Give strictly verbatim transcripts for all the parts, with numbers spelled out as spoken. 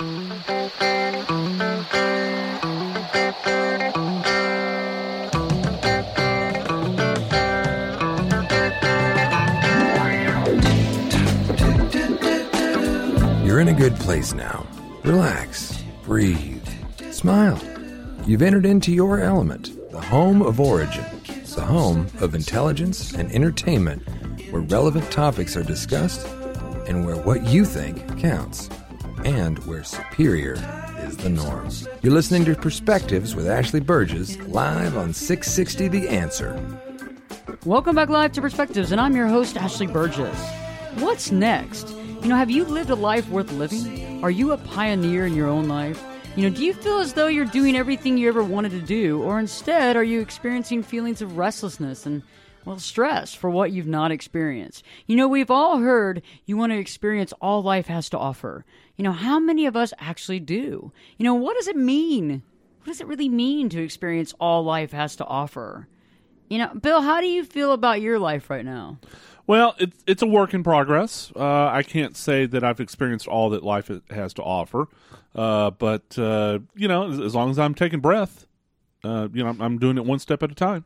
You're in a good place now. Relax, breathe, smile. You've entered into your element, the home of origin, the home of intelligence and entertainment, where relevant topics are discussed and where what you think counts, and where superior is the norm. You're listening to Perspectives with Ashley Burgess, live on six sixty The Answer. Welcome back live to Perspectives, and I'm your host, Ashley Burgess. What's next? You know, have you lived a life worth living? Are you a pioneer in your own life? You know, do you feel as though you're doing everything you ever wanted to do? Or instead, are you experiencing feelings of restlessness and, well, stress for what you've not experienced? You know, we've all heard you want to experience all life has to offer. You know, how many of us actually do? You know, what does it mean? What does it really mean to experience all life has to offer? You know, Bill, how do you feel about your life right now? Well, it's it's a work in progress. Uh, I can't say that I've experienced all that life has to offer, uh, but uh, you know, as, as long as I'm taking breath, uh, you know, I'm, I'm doing it one step at a time.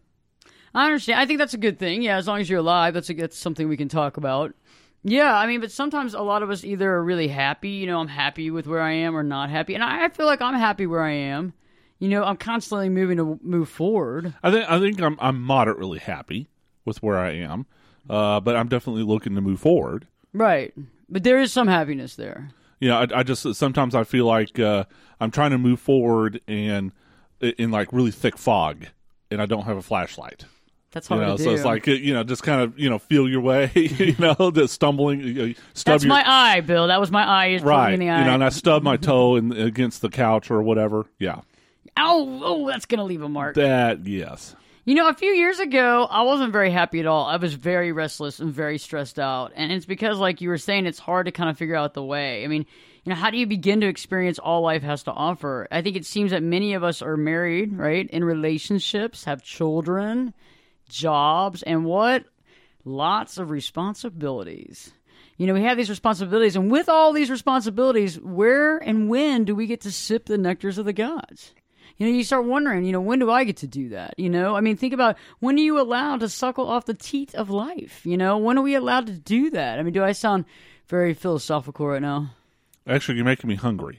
I understand. I think that's a good thing. Yeah, as long as you're alive, that's a, that's something we can talk about. Yeah, I mean, but sometimes a lot of us either are really happy. You know, I'm happy with where I am, or not happy, and I, I feel like I'm happy where I am. You know, I'm constantly moving to move forward. I think I think I'm I'm moderately happy with where I am. Uh, but I'm definitely looking to move forward. Right. But there is some happiness there. Yeah, I, I just, sometimes I feel like uh, I'm trying to move forward and in like really thick fog, and I don't have a flashlight. That's hard you know, to so do. it's like, you know, just kind of, you know, feel your way, you know, just stumbling. You know, stub That's your, my eye, Bill. That was my eye. Just right. in the eye. You know, and I stub my toe in, against the couch or whatever. Yeah. Ow! Oh, that's going to leave a mark. That, yes. You know, a few years ago, I wasn't very happy at all. I was very restless and very stressed out. And it's because, like you were saying, it's hard to kind of figure out the way. I mean, you know, how do you begin to experience all life has to offer? I think it seems that many of us are married, right, in relationships, have children, jobs, and what? Lots of responsibilities. You know, we have these responsibilities, and with all these responsibilities, where and when do we get to sip the nectars of the gods? You know, you start wondering, you know, when do I get to do that? You know, I mean, think about, when are you allowed to suckle off the teat of life? You know, when are we allowed to do that? I mean, do I sound very philosophical right now? Actually, you're making me hungry.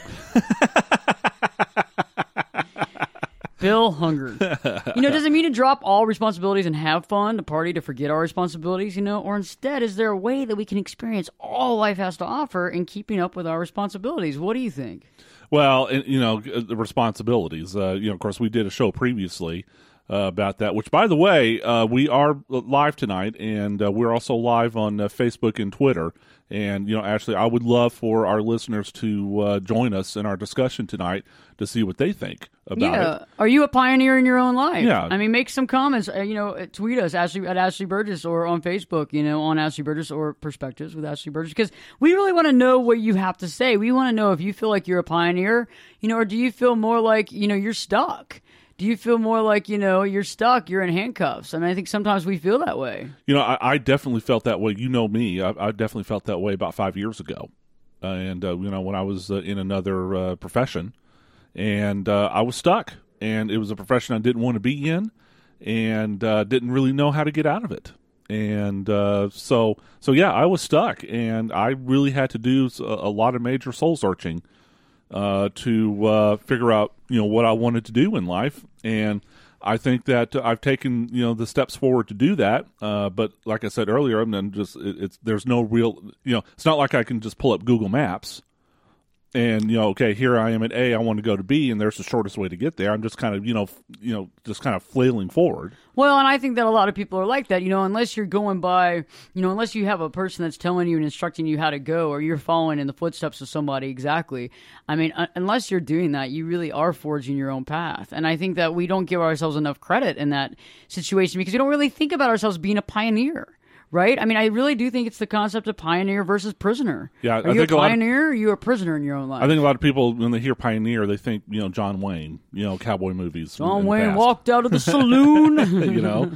Bill hungered. You know, does it mean to drop all responsibilities and have fun, to party, to forget our responsibilities, you know? Or instead, is there a way that we can experience all life has to offer in keeping up with our responsibilities? What do you think? Well, and, you know, the responsibilities. Uh, you know, of course, we did a show previously uh, about that, which, by the way, uh, we are live tonight, and uh, we're also live on uh, Facebook and Twitter. And, you know, Ashley, I would love for our listeners to uh, join us in our discussion tonight to see what they think about yeah. it. Are you a pioneer in your own life? Yeah. I mean, make some comments. Uh, you know, tweet us Ashley, at Ashley Burgess, or on Facebook, you know, on Ashley Burgess, or Perspectives with Ashley Burgess, because we really want to know what you have to say. We want to know if you feel like you're a pioneer, you know, or do you feel more like, you know, you're stuck? Do you feel more like, you know, you're stuck, you're in handcuffs? I mean, I think sometimes we feel that way. You know, I, I definitely felt that way. You know me. I, I definitely felt that way about five years ago. Uh, and, uh, you know, when I was uh, in another uh, profession, and uh, I was stuck. And it was a profession I didn't want to be in, and uh, didn't really know how to get out of it. And uh, so, so yeah, I was stuck. And I really had to do a, a lot of major soul searching uh, to uh, figure out, you know, what I wanted to do in life. And I think that I've taken, you know, the steps forward to do that. Uh, but like I said earlier, I'm then just it, it's there's no real, you know, it's not like I can just pull up Google Maps and, you know, okay, here I am at A, I want to go to B, and there's the shortest way to get there. I'm just kind of, you know, f- you know, just kind of flailing forward. Well, and I think that a lot of people are like that, you know, unless you're going by, you know, unless you have a person that's telling you and instructing you how to go, or you're following in the footsteps of somebody exactly. I mean, uh, unless you're doing that, you really are forging your own path. And I think that we don't give ourselves enough credit in that situation because we don't really think about ourselves being a pioneer. Right? I mean, I really do think it's the concept of pioneer versus prisoner. Yeah, Are I you think a a lot of- pioneer or are you a prisoner in your own life? I think a lot of people, when they hear pioneer, they think, you know, John Wayne, you know, cowboy movies. John in the Wayne past. walked out of the saloon. You know,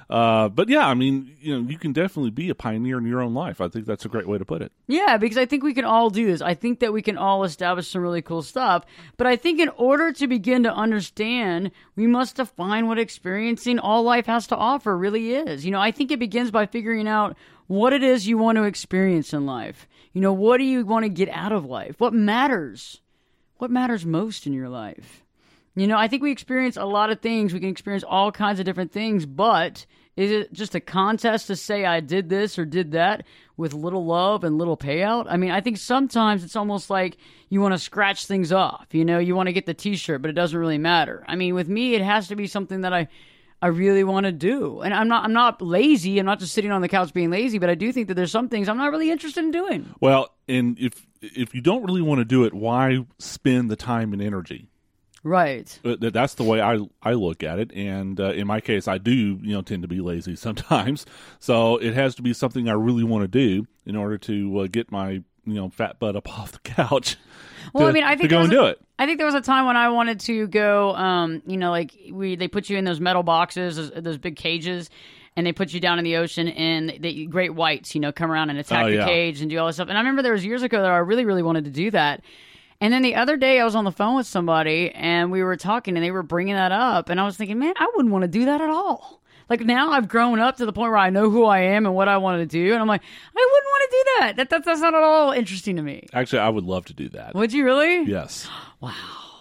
Uh, but yeah, I mean, you know, you can definitely be a pioneer in your own life. I think that's a great way to put it. Yeah, because I think we can all do this. I think that we can all establish some really cool stuff. But I think in order to begin to understand, we must define what experiencing all life has to offer really is. You know, I think it begins by figuring out what it is you want to experience in life. You know, what do you want to get out of life? What matters? What matters most in your life? You know, I think we experience a lot of things. We can experience all kinds of different things, but is it just a contest to say I did this or did that with little love and little payout? I mean, I think sometimes it's almost like you want to scratch things off. You know, you want to get the T-shirt, but it doesn't really matter. I mean, with me, it has to be something that I, I really want to do. And I'm not I'm not lazy. I'm not just sitting on the couch being lazy, but I do think that there's some things I'm not really interested in doing. Well, and if if you don't really want to do it, why spend the time and energy? Right. That's the way I I look at it, and uh, in my case, I do you know tend to be lazy sometimes. So it has to be something I really want to do in order to uh, get my you know fat butt up off the couch. Well, to, I mean, I think to go and a, do it. I think there was a time when I wanted to go. Um, you know, like we they put you in those metal boxes, those, those big cages. And they put you down in the ocean, and the great whites, you know, come around and attack oh, the yeah. cage and do all this stuff. And I remember there was years ago that I really, really wanted to do that. And then the other day I was on the phone with somebody, and we were talking, and they were bringing that up. And I was thinking, man, I wouldn't want to do that at all. Like, now I've grown up to the point where I know who I am and what I want to do. And I'm like, I wouldn't want to do that. That, that. That's not at all interesting to me. Actually, I would love to do that. Would you really? Yes. Wow.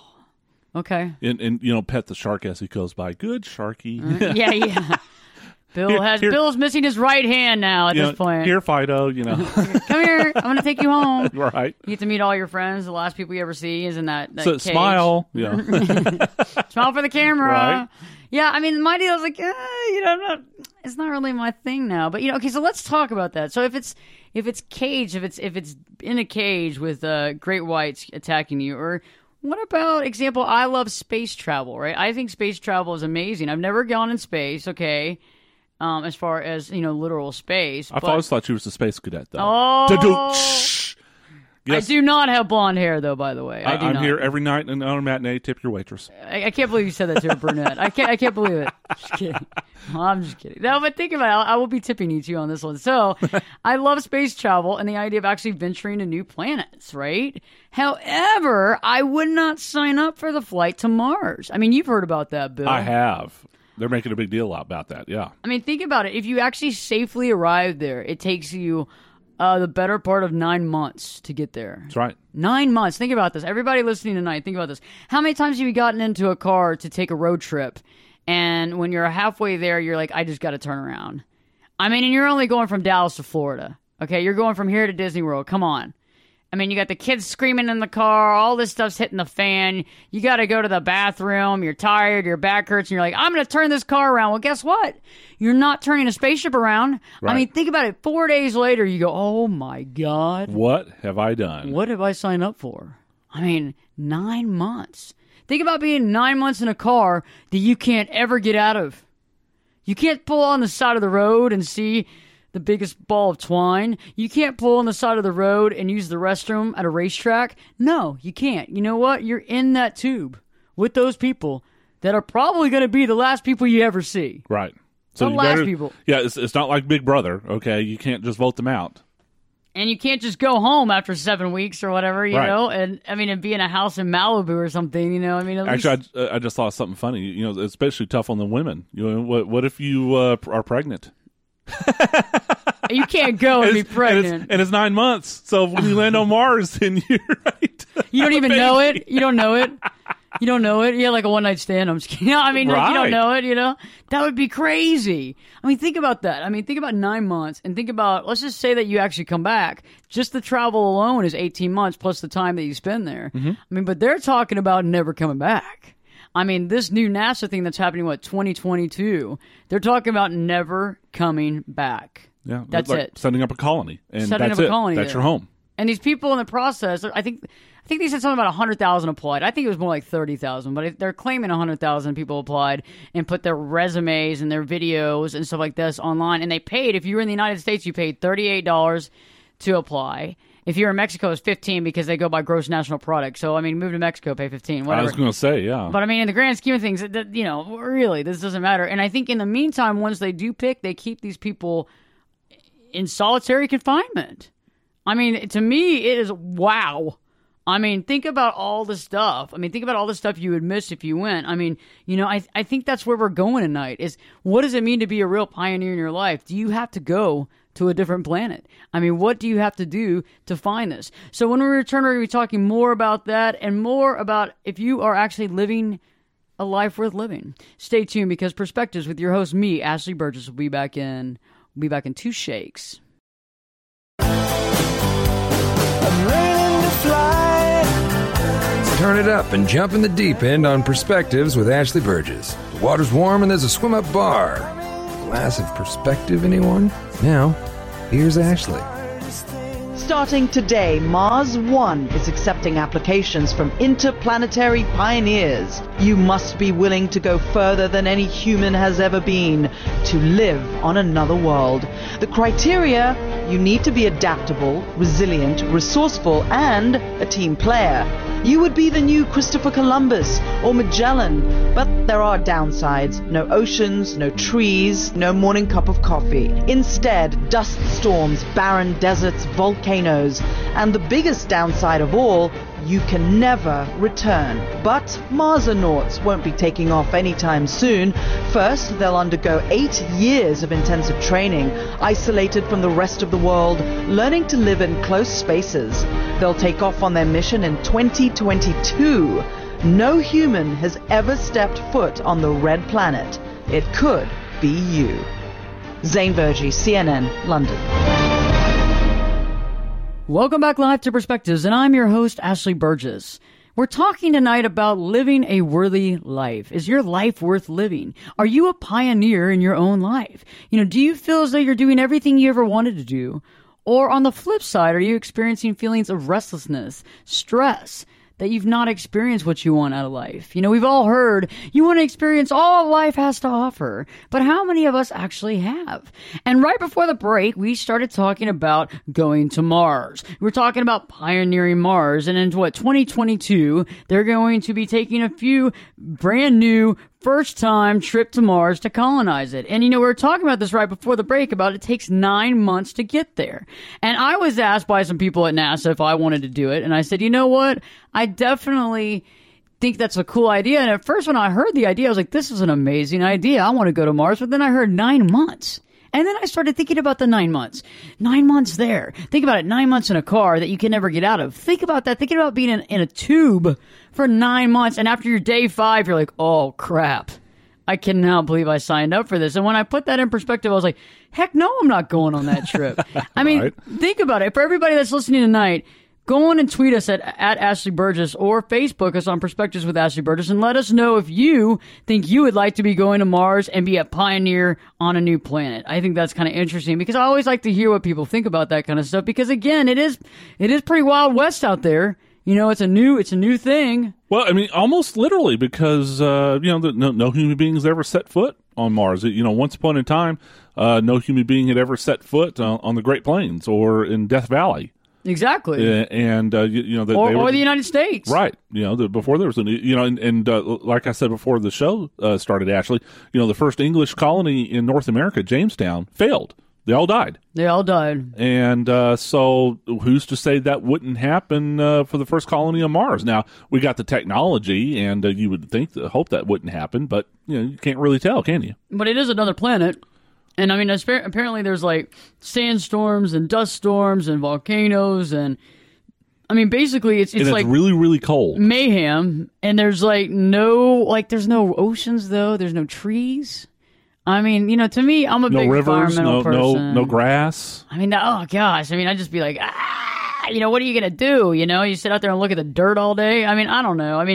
Okay. And, and you know, pet the shark as he goes by. Good, Sharky. Uh, yeah, yeah. Bill Here- has here- Bill's missing his right hand now at You this know, point. Here, Fido, you know. Come here. I'm going to take you home. Right. You get to meet all your friends. The last people you ever see is in that, that So cage. smile. Yeah. Smile for the camera. Right. Yeah, I mean, my deal is like, eh, you know, I'm not, it's not really my thing now. But, you know, okay, so let's talk about that. So if it's if it's cage, if it's if it's in a cage with uh, great whites attacking you, or what about, example, I love space travel, right? I think space travel is amazing. I've never gone in space, okay, um, as far as, you know, literal space. I've but, always thought you was a space cadet, though. Oh. Da-doo. Yes. I do not have blonde hair, though, by the way. I, I, do I'm not. here every night and on a matinee. Tip your waitress. I, I can't believe you said that to a brunette. I can't. I can't believe it. Just kidding. Well, I'm just kidding. No, but think about it. I will be tipping you too on this one. So, I love space travel and the idea of actually venturing to new planets. Right. However, I would not sign up for the flight to Mars. I mean, you've heard about that, Bill. I have. They're making a big deal about that. Yeah. I mean, think about it. If you actually safely arrive there, it takes you uh, the better part of nine months to get there. That's right. Nine months. Think about this. Everybody listening tonight, think about this. How many times have you gotten into a car to take a road trip, and when you're halfway there, you're like, I just got to turn around? I mean, and you're only going from Dallas to Florida. Okay, you're going from here to Disney World. Come on. I mean, you got the kids screaming in the car. All this stuff's hitting the fan. You got to go to the bathroom. You're tired. Your back hurts. And you're like, I'm going to turn this car around. Well, guess what? You're not turning a spaceship around. Right. I mean, think about it. Four days later, you go, oh, my God. What have I done? What have I signed up for? I mean, nine months. Think about being nine months in a car that you can't ever get out of. You can't pull on the side of the road and see the biggest ball of twine. You can't pull on the side of the road and use the restroom at a racetrack. No, you can't. You know what? You're in that tube with those people that are probably going to be the last people you ever see. Right. The you last better- people. Yeah, it's, it's not like Big Brother, okay? You can't just vote them out. And you can't just go home after seven weeks or whatever, you Right. know? And, I mean, and be in a house in Malibu or something, you know? I mean, at Actually, least... I, uh, I just thought of something funny. You know, especially tough on the women. You know, what, what if you uh, are pregnant? You can't go and, And be it's, and, pregnant. it's, and it's nine months. So when you land on Mars, then you're right. You don't even know it. You don't know it. You don't know it. Yeah, like a one night stand. I'm just kidding. No, I mean, like, you don't Right. know it. You know, that would be crazy. I mean, think about that. I mean, think about nine months, and think about, let's just say that you actually come back. Just the travel alone is eighteen months plus the time that you spend there. Mm-hmm. I mean, but they're talking about never coming back. I mean, this new NASA thing that's happening, what, twenty twenty-two? They're talking about never coming back. Yeah, That's like it. Setting up a colony, and Setting that's up a it. colony That's there. your home. And these people in the process, I think, I think they said something about one hundred thousand applied. I think it was more like thirty thousand, but they're claiming one hundred thousand people applied and put their resumes and their videos and stuff like this online. And they paid, if you were in the United States, you paid thirty-eight dollars to apply. If you're in Mexico, it's fifteen because they go by gross national product. So, I mean, move to Mexico, pay fifteen, whatever. I was going to say, yeah. But, I mean, in the grand scheme of things, that, you know, really, this doesn't matter. And I think in the meantime, once they do pick, they keep these people in solitary confinement. I mean, to me, it is wow. I mean, think about all the stuff. I mean, think about all the stuff you would miss if you went. I mean, you know, I I think that's where we're going tonight is what does it mean to be a real pioneer in your life? Do you have to go to a different planet? I mean, what do you have to do to find this? So when we return, we're going to be talking more about that and more about if you are actually living a life worth living. Stay tuned because Perspectives with your host, me, Ashley Burgess, will be back in, will be back in two shakes. I'm ready to fly. Turn it up and jump in the deep end on Perspectives with Ashley Burgess. The water's warm and there's a swim-up bar. Glass of perspective, anyone? Now, here's Ashley. Starting today, Mars One is accepting applications from interplanetary pioneers. You must be willing to go further than any human has ever been to live on another world. The criteria: you need to be adaptable, resilient, resourceful, and a team player. You would be the new Christopher Columbus or Magellan, but there are downsides. No oceans, no trees, no morning cup of coffee. Instead, dust storms, barren deserts, volcanoes, and the biggest downside of all, you can never return. But Marsonauts won't be taking off anytime soon. First, they'll undergo eight years of intensive training, isolated from the rest of the world, learning to live in close spaces. They'll take off on their mission in twenty twenty-two. No human has ever stepped foot on the red planet. It could be you. Zane Vergy, C N N, London. Welcome back live to Perspectives, and I'm your host, Ashley Burgess. We're talking tonight about living a worthy life. Is your life worth living? Are you a pioneer in your own life? You know, do you feel as though you're doing everything you ever wanted to do? Or on the flip side, are you experiencing feelings of restlessness, stress, that you've not experienced what you want out of life? You know, we've all heard you want to experience all life has to offer, but how many of us actually have? And right before the break, we started talking about going to Mars. We're talking about pioneering Mars, and in what, twenty twenty-two, they're going to be taking a few brand new first time trip to Mars to colonize it. And, you know, we were talking about this right before the break about it takes nine months to get there. And I was asked by some people at NASA if I wanted to do it. And I said, you know what? I definitely think that's a cool idea. And at first when I heard the idea, I was like, this is an amazing idea. I want to go to Mars. But then I heard nine months. And then I started thinking about the nine months. Nine months there. Think about it. Nine months in a car that you can never get out of. Think about that. Thinking about being in, in a tube for nine months. And after your day five, you're like, oh, crap. I cannot believe I signed up for this. And when I put that in perspective, I was like, heck no, I'm not going on that trip. I mean, Right. Think about it. For everybody that's listening tonight, go on and tweet us at, at Ashley Burgess or Facebook us on Perspectives with Ashley Burgess and let us know if you think you would like to be going to Mars and be a pioneer on a new planet. I think that's kind of interesting because I always like to hear what people think about that kind of stuff because, again, it is it is pretty Wild West out there. You know, it's a new it's a new thing. Well, I mean, almost literally because, uh, you know, the, no, no human beings ever set foot on Mars. You know, once upon a time, uh, no human being had ever set foot uh, on the Great Plains or in Death Valley. Exactly. Uh, and, uh, you, you know, the, or, they were, or the United States. Right. You know, the, before there was, a, you know, and, and uh, like I said before the show uh, started, Ashley, you know, the first English colony in North America, Jamestown, failed. They all died. They all died. And uh, so who's to say that wouldn't happen uh, for the first colony on Mars? Now, we got the technology, and uh, you would think, hope that wouldn't happen, but you know, you can't really tell, can you? But it is another planet. And, I mean, apparently there's, like, sandstorms and dust storms and volcanoes and, I mean, basically it's, it's, and it's like really, really cold. Mayhem. And there's, like, no, like, there's no oceans, though. There's no trees. I mean, you know, to me, I'm a no big rivers, environmental no, person. no, no grass. I mean, oh, gosh. I mean, I'd just be like, ah, you know, what are you going to do? You know, you sit out there and look at the dirt all day. I mean, I don't know. I mean,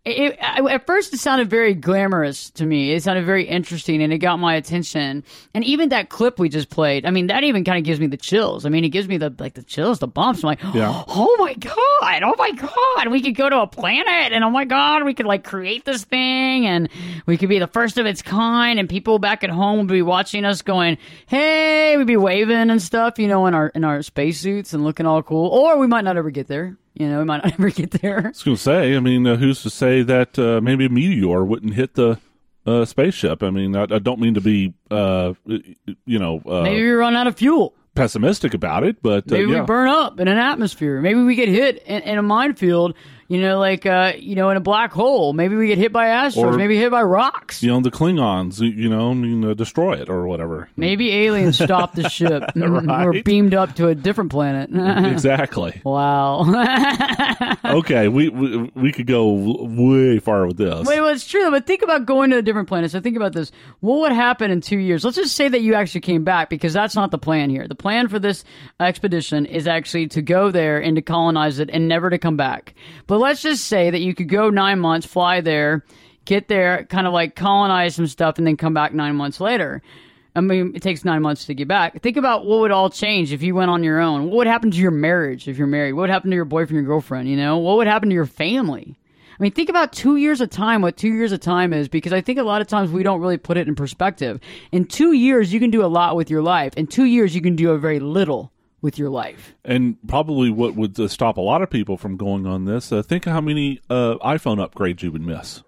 It, I, at first, it sounded very glamorous to me. It sounded very interesting, and it got my attention. And even that clip we just played, I mean, that even kind of gives me the chills. I mean, it gives me the like the chills, the bumps. I'm like, Yeah. oh my god, oh my god, we could go to a planet, and oh my god, we could like create this thing, and we could be the first of its kind, and people back at home would be watching us, going, hey, we'd be waving and stuff, you know, in our in our spacesuits and looking all cool. Or we might not ever get there. You know, we might not ever get there. I was going to say, I mean, uh, who's to say that uh, maybe a meteor wouldn't hit the uh, spaceship? I mean, I, I don't mean to be, uh, you know, uh, Maybe we run out of fuel. pessimistic about it, but uh, Maybe yeah. we burn up in an atmosphere. Maybe we get hit in, in a minefield, you know, like, uh, you know, in a black hole. Maybe we get hit by asteroids. Or- Maybe hit by rocks. You know, the Klingons, you know, I mean, uh, destroy it or whatever. Maybe aliens stopped the ship. Right. We're beamed up to a different planet. Exactly. Wow. Okay, we, we we could go way far with this. Wait, well, it's true, but think about going to a different planet. So think about this. What would happen in two years? Let's just say that you actually came back, because that's not the plan here. The plan for this expedition is actually to go there and to colonize it and never to come back. But let's just say that you could go nine months, fly there, get there, kind of like colonize some stuff, and then come back nine months later. I mean, it takes nine months to get back. Think about what would all change if you went on your own. What would happen to your marriage if you're married? What would happen to your boyfriend or girlfriend? You know, what would happen to your family? I mean, think about two years of time, what two years of time is, because I think a lot of times we don't really put it in perspective. In two years, you can do a lot with your life. In two years, you can do a very little with your life. And probably what would uh, stop a lot of people from going on this, uh, think of how many uh, iPhone upgrades you would miss.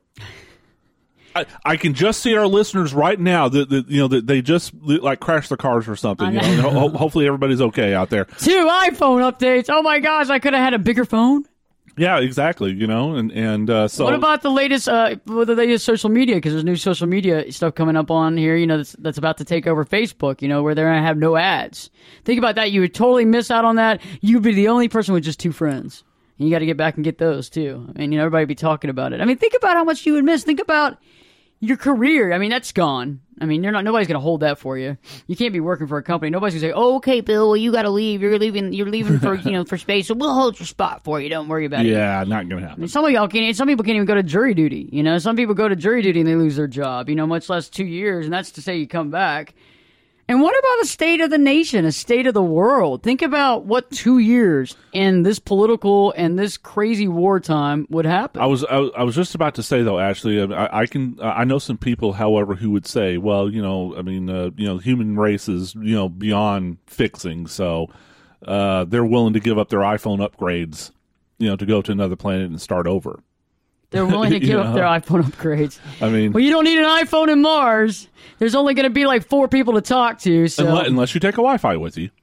I, I can just see our listeners right now that, that you know that they just like crashed their cars or something. You know, and ho- hopefully everybody's okay out there. Two iPhone updates. Oh my gosh, I could have had a bigger phone. Yeah, exactly. You know, and and uh, so What about the latest, uh, the latest social media? Because there's new social media stuff coming up on here. You know, that's that's about to take over Facebook. You know, where they're gonna have no ads. Think about that. You would totally miss out on that. You'd be the only person with just two friends. And you got to get back and get those too. I mean, you know, everybody be talking about it. I mean, think about how much you would miss. Think about your career. I mean, that's gone. I mean, you're not. Nobody's going to hold that for you. You can't be working for a company. Nobody's going to say, "Oh, okay, Bill, well, you got to leave. You're leaving. You're leaving for you know for space. So we'll hold your spot for you. Don't worry about it." yeah, not going to I happen. mean, some of y'all can't. Some people can't even go to jury duty. You know, some people go to jury duty and they lose their job. You know, much less two years, and that's to say you come back. And what about the state of the nation, a state of the world? Think about what two years in this political and this crazy wartime would happen. I was I, was- I was just about to say though, Ashley. I, I can I know some people, however, who would say, well, you know, I mean, uh, you know, human race is you know beyond fixing, so uh, they're willing to give up their iPhone upgrades, you know, to go to another planet and start over. They're willing to give You up know? their iPhone upgrades. I mean, Well, you don't need an iPhone in Mars. There's only going to be like four people to talk to. So unless, unless you take a Wi-Fi with you.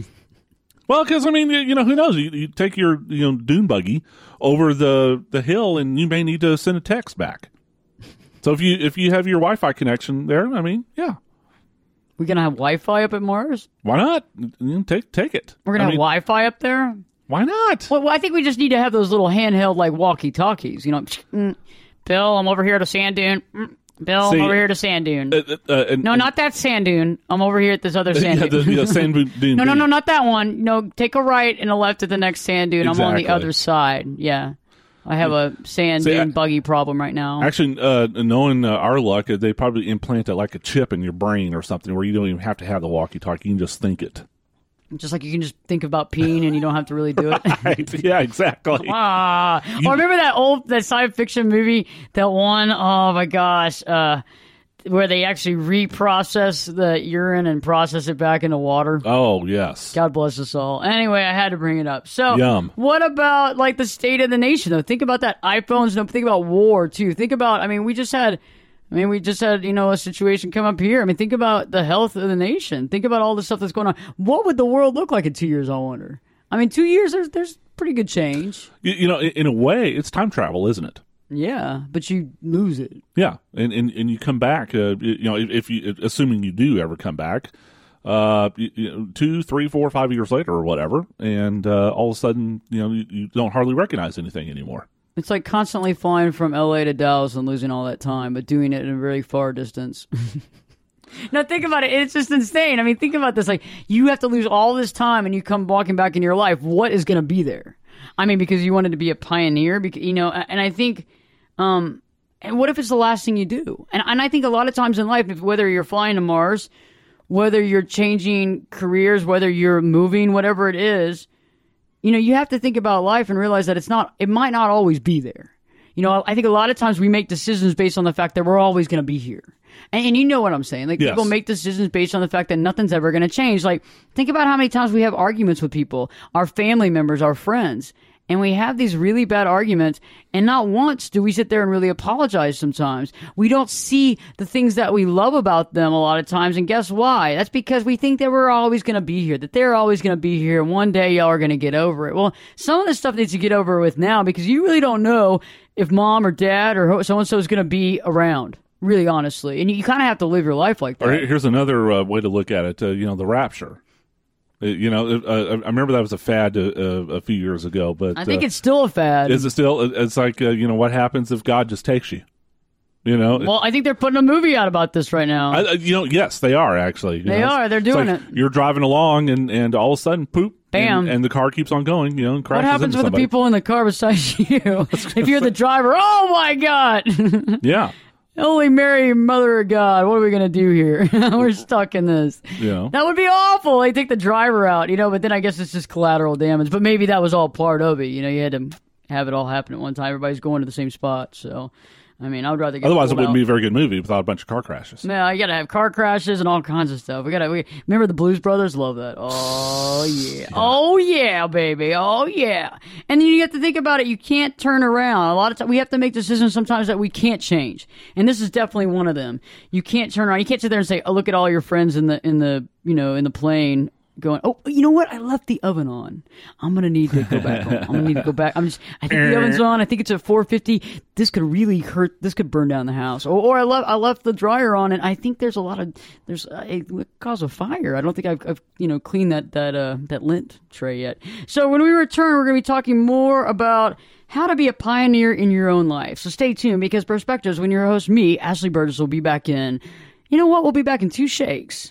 Well, because I mean, you, you know, who knows? You, you take your you know dune buggy over the, the hill, and you may need to send a text back. So if you if you have your Wi-Fi connection there, I mean, yeah, we're going to have Wi-Fi up at Mars? why not? You know, take take it. We're going to I have mean, Wi-Fi up there? Why not? Well, well, I think we just need to have those little handheld, like, walkie-talkies. You know, mm, Bill, I'm over here at a sand dune. Mm, Bill, See, I'm over here at a sand dune. Uh, uh, uh, and, no, not that sand dune. I'm over here at this other sand yeah, dune. the, the sand dune. no, no, no, not that one. No, take a right and a left at the next sand dune. I'm on the Exactly. other side. Yeah. I have a sand See, dune I- buggy problem right now. Actually, uh, knowing uh, our luck, uh, they probably implant it like a chip in your brain or something, where you don't even have to have the walkie-talkie; you can just think it. Just like you can just think about peeing and you don't have to really do it. Right? Yeah, exactly. Ah, or remember that old that science fiction movie, that one, oh my gosh, uh, where they actually reprocess the urine and process it back into water. Oh yes. God bless us all. Anyway, I had to bring it up. So, Yum. what about like the state of the nation though? Think about that. iPhones. No, think about war too. Think about. I mean, we just had. I mean, we just had, you know, a situation come up here. I mean, think about the health of the nation. Think about all the stuff that's going on. What would the world look like in two years, I wonder? I mean, two years, there's there's pretty good change. You, you know, in, in a way, it's time travel, isn't it? Yeah, but you lose it. Yeah, and and, and you come back. Uh, you know, if, if you, assuming you do ever come back, uh, you, you know, two, three, four, five years later, or whatever, and uh, all of a sudden, you know, you, you don't hardly recognize anything anymore. It's like constantly flying from L A to Dallas and losing all that time, but doing it in a very far distance. Now, think about it. It's just insane. I mean, think about this. Like, you have to lose all this time and you come walking back in your life. What is going to be there? I mean, because you wanted to be a pioneer, because, you know, and I think Um, and what if it's the last thing you do? And, and I think a lot of times in life, if, whether you're flying to Mars, whether you're changing careers, whether you're moving, whatever it is, you know, you have to think about life and realize that it's not, it might not always be there. You know, I think a lot of times we make decisions based on the fact that we're always going to be here. And, and you know what I'm saying. Like, yes. people make decisions based on the fact that nothing's ever going to change. Like, think about how many times we have arguments with people, our family members, our friends. And we have these really bad arguments, and not once do we sit there and really apologize sometimes. We don't see the things that we love about them a lot of times, and guess why? That's because we think that we're always going to be here, that they're always going to be here, and one day y'all are going to get over it. Well, some of this stuff needs to get over with now, because you really don't know if mom or dad or so-and-so is going to be around, really honestly. And you, you kind of have to live your life like that. Or here's another uh, way to look at it, uh, you know, the rapture. You know, uh, I remember that was a fad uh, a few years ago, but I think uh, it's still a fad. Is it still? It's like, uh, you know, what happens if God just takes you? You know? Well, I think they're putting a movie out about this right now. I, you know, yes, they are actually. You they know? are. They're It's doing like it. You're driving along, and, and all of a sudden, poop, bam, and, and the car keeps on going. You know, and crashes what happens into with somebody. the people in the car besides you? If you're the driver, oh my God! Yeah. Holy Mary, Mother of God, what are we going to do here? We're stuck in this. Yeah. That would be awful. They take the driver out, you know, but then I guess it's just collateral damage. But maybe that was all part of it. You know, you had to have it all happen at one time. Everybody's going to the same spot. So, I mean, I would rather get Otherwise, it pulled wouldn't out. be a very good movie without a bunch of car crashes. Yeah, you got to have car crashes and all kinds of stuff. We got to we, remember the Blues Brothers? Love that. Oh, yeah. yeah. Oh, yeah, baby. Oh, yeah. And then you have to think about it. You can't turn around. A lot of times we have to make decisions sometimes that we can't change. And this is definitely one of them. You can't turn around. You can't sit there and say, oh, look at all your friends in the, in the, you know, in the plane going, oh, you know what? I left the oven on. I'm going to need to go back home. I'm going to need to go back. I'm just, I think the oven's on. I think it's at four fifty. This could really hurt. This could burn down the house. Or, or I left, I left the dryer on, and I think there's a lot of, there's, uh, it would cause a fire. I don't think I've, I've, you know, cleaned that, that, uh, that lint tray yet. So when we return, we're going to be talking more about how to be a pioneer in your own life. So stay tuned, because Perspectives, when your host, me, Ashley Burgess, will be back in, you know what? We'll be back in two shakes.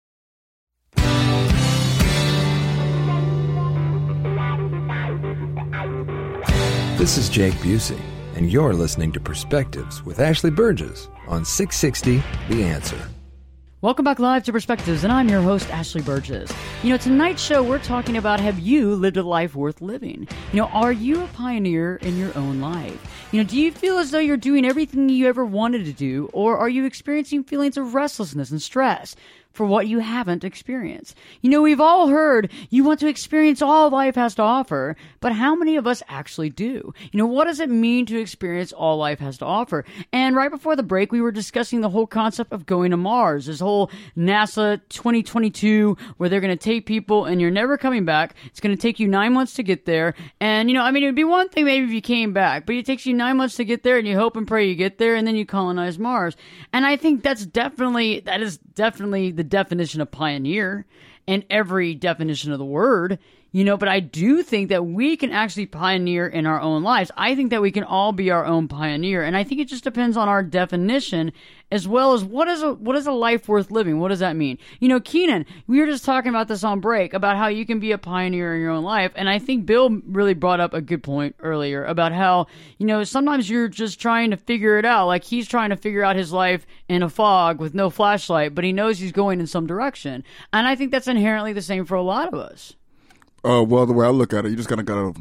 This is Jake Busey, and you're listening to Perspectives with Ashley Burgess on six sixty The Answer. Welcome back live to Perspectives, and I'm your host, Ashley Burgess. You know, tonight's show, we're talking about, have you lived a life worth living? You know, are you a pioneer in your own life? You know, do you feel as though you're doing everything you ever wanted to do, or are you experiencing feelings of restlessness and stress for what you haven't experienced? You know, we've all heard you want to experience all life has to offer, but how many of us actually do? You know, what does it mean to experience all life has to offer? And right before the break, we were discussing the whole concept of going to Mars, this whole NASA twenty twenty-two, where they're going to take people and you're never coming back. It's going to take you nine months to get there. And, you know, I mean, it would be one thing maybe if you came back, but it takes you nine months to get there, and you hope and pray you get there, and then you colonize Mars. And I think that's definitely, that is definitely the definition of pioneer in every definition of the word, you know, but I do think that we can actually pioneer in our own lives. I think that we can all be our own pioneer, and I think it just depends on our definition, as well as what is a what is a life worth living? What does that mean? You know, Keenan, we were just talking about this on break, about how you can be a pioneer in your own life, and I think Bill really brought up a good point earlier about how, you know, sometimes you're just trying to figure it out, like he's trying to figure out his life in a fog with no flashlight, but he knows he's going in some direction, and I think that's inherently the same for a lot of us. Uh, well, the way I look at it, you just kind of got to,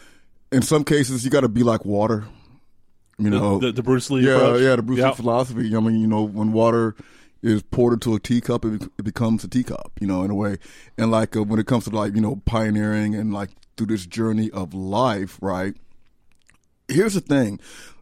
in some cases, you got to be like water. You know, the, the, the Bruce Lee yeah, approach. yeah, the Bruce Yep. Lee philosophy. I mean, you know, when water is poured into a teacup, it, it becomes a teacup. You know, in a way, and like uh, when it comes to like you know pioneering and like through this journey of life, right? Here's the thing.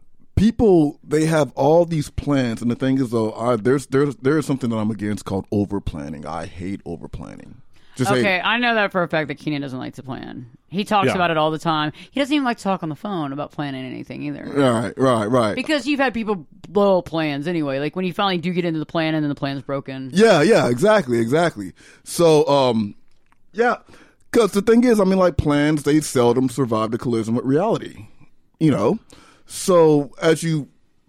People, they have all these plans, and the thing is, though, I, there's there's there is something that I'm against called over planning. I hate over planning. Just okay, hate it. I know that for a fact that Keenan doesn't like to plan. He talks Yeah. about it all the time. He doesn't even like to talk on the phone about planning anything either. Right, right, right. Because you've had people blow plans anyway. Like when you finally do get into the plan and then the plan's broken. Yeah, yeah, exactly, exactly. So, um, yeah, because the thing is, I mean, like plans, they seldom survive the collision with reality, you know? So as you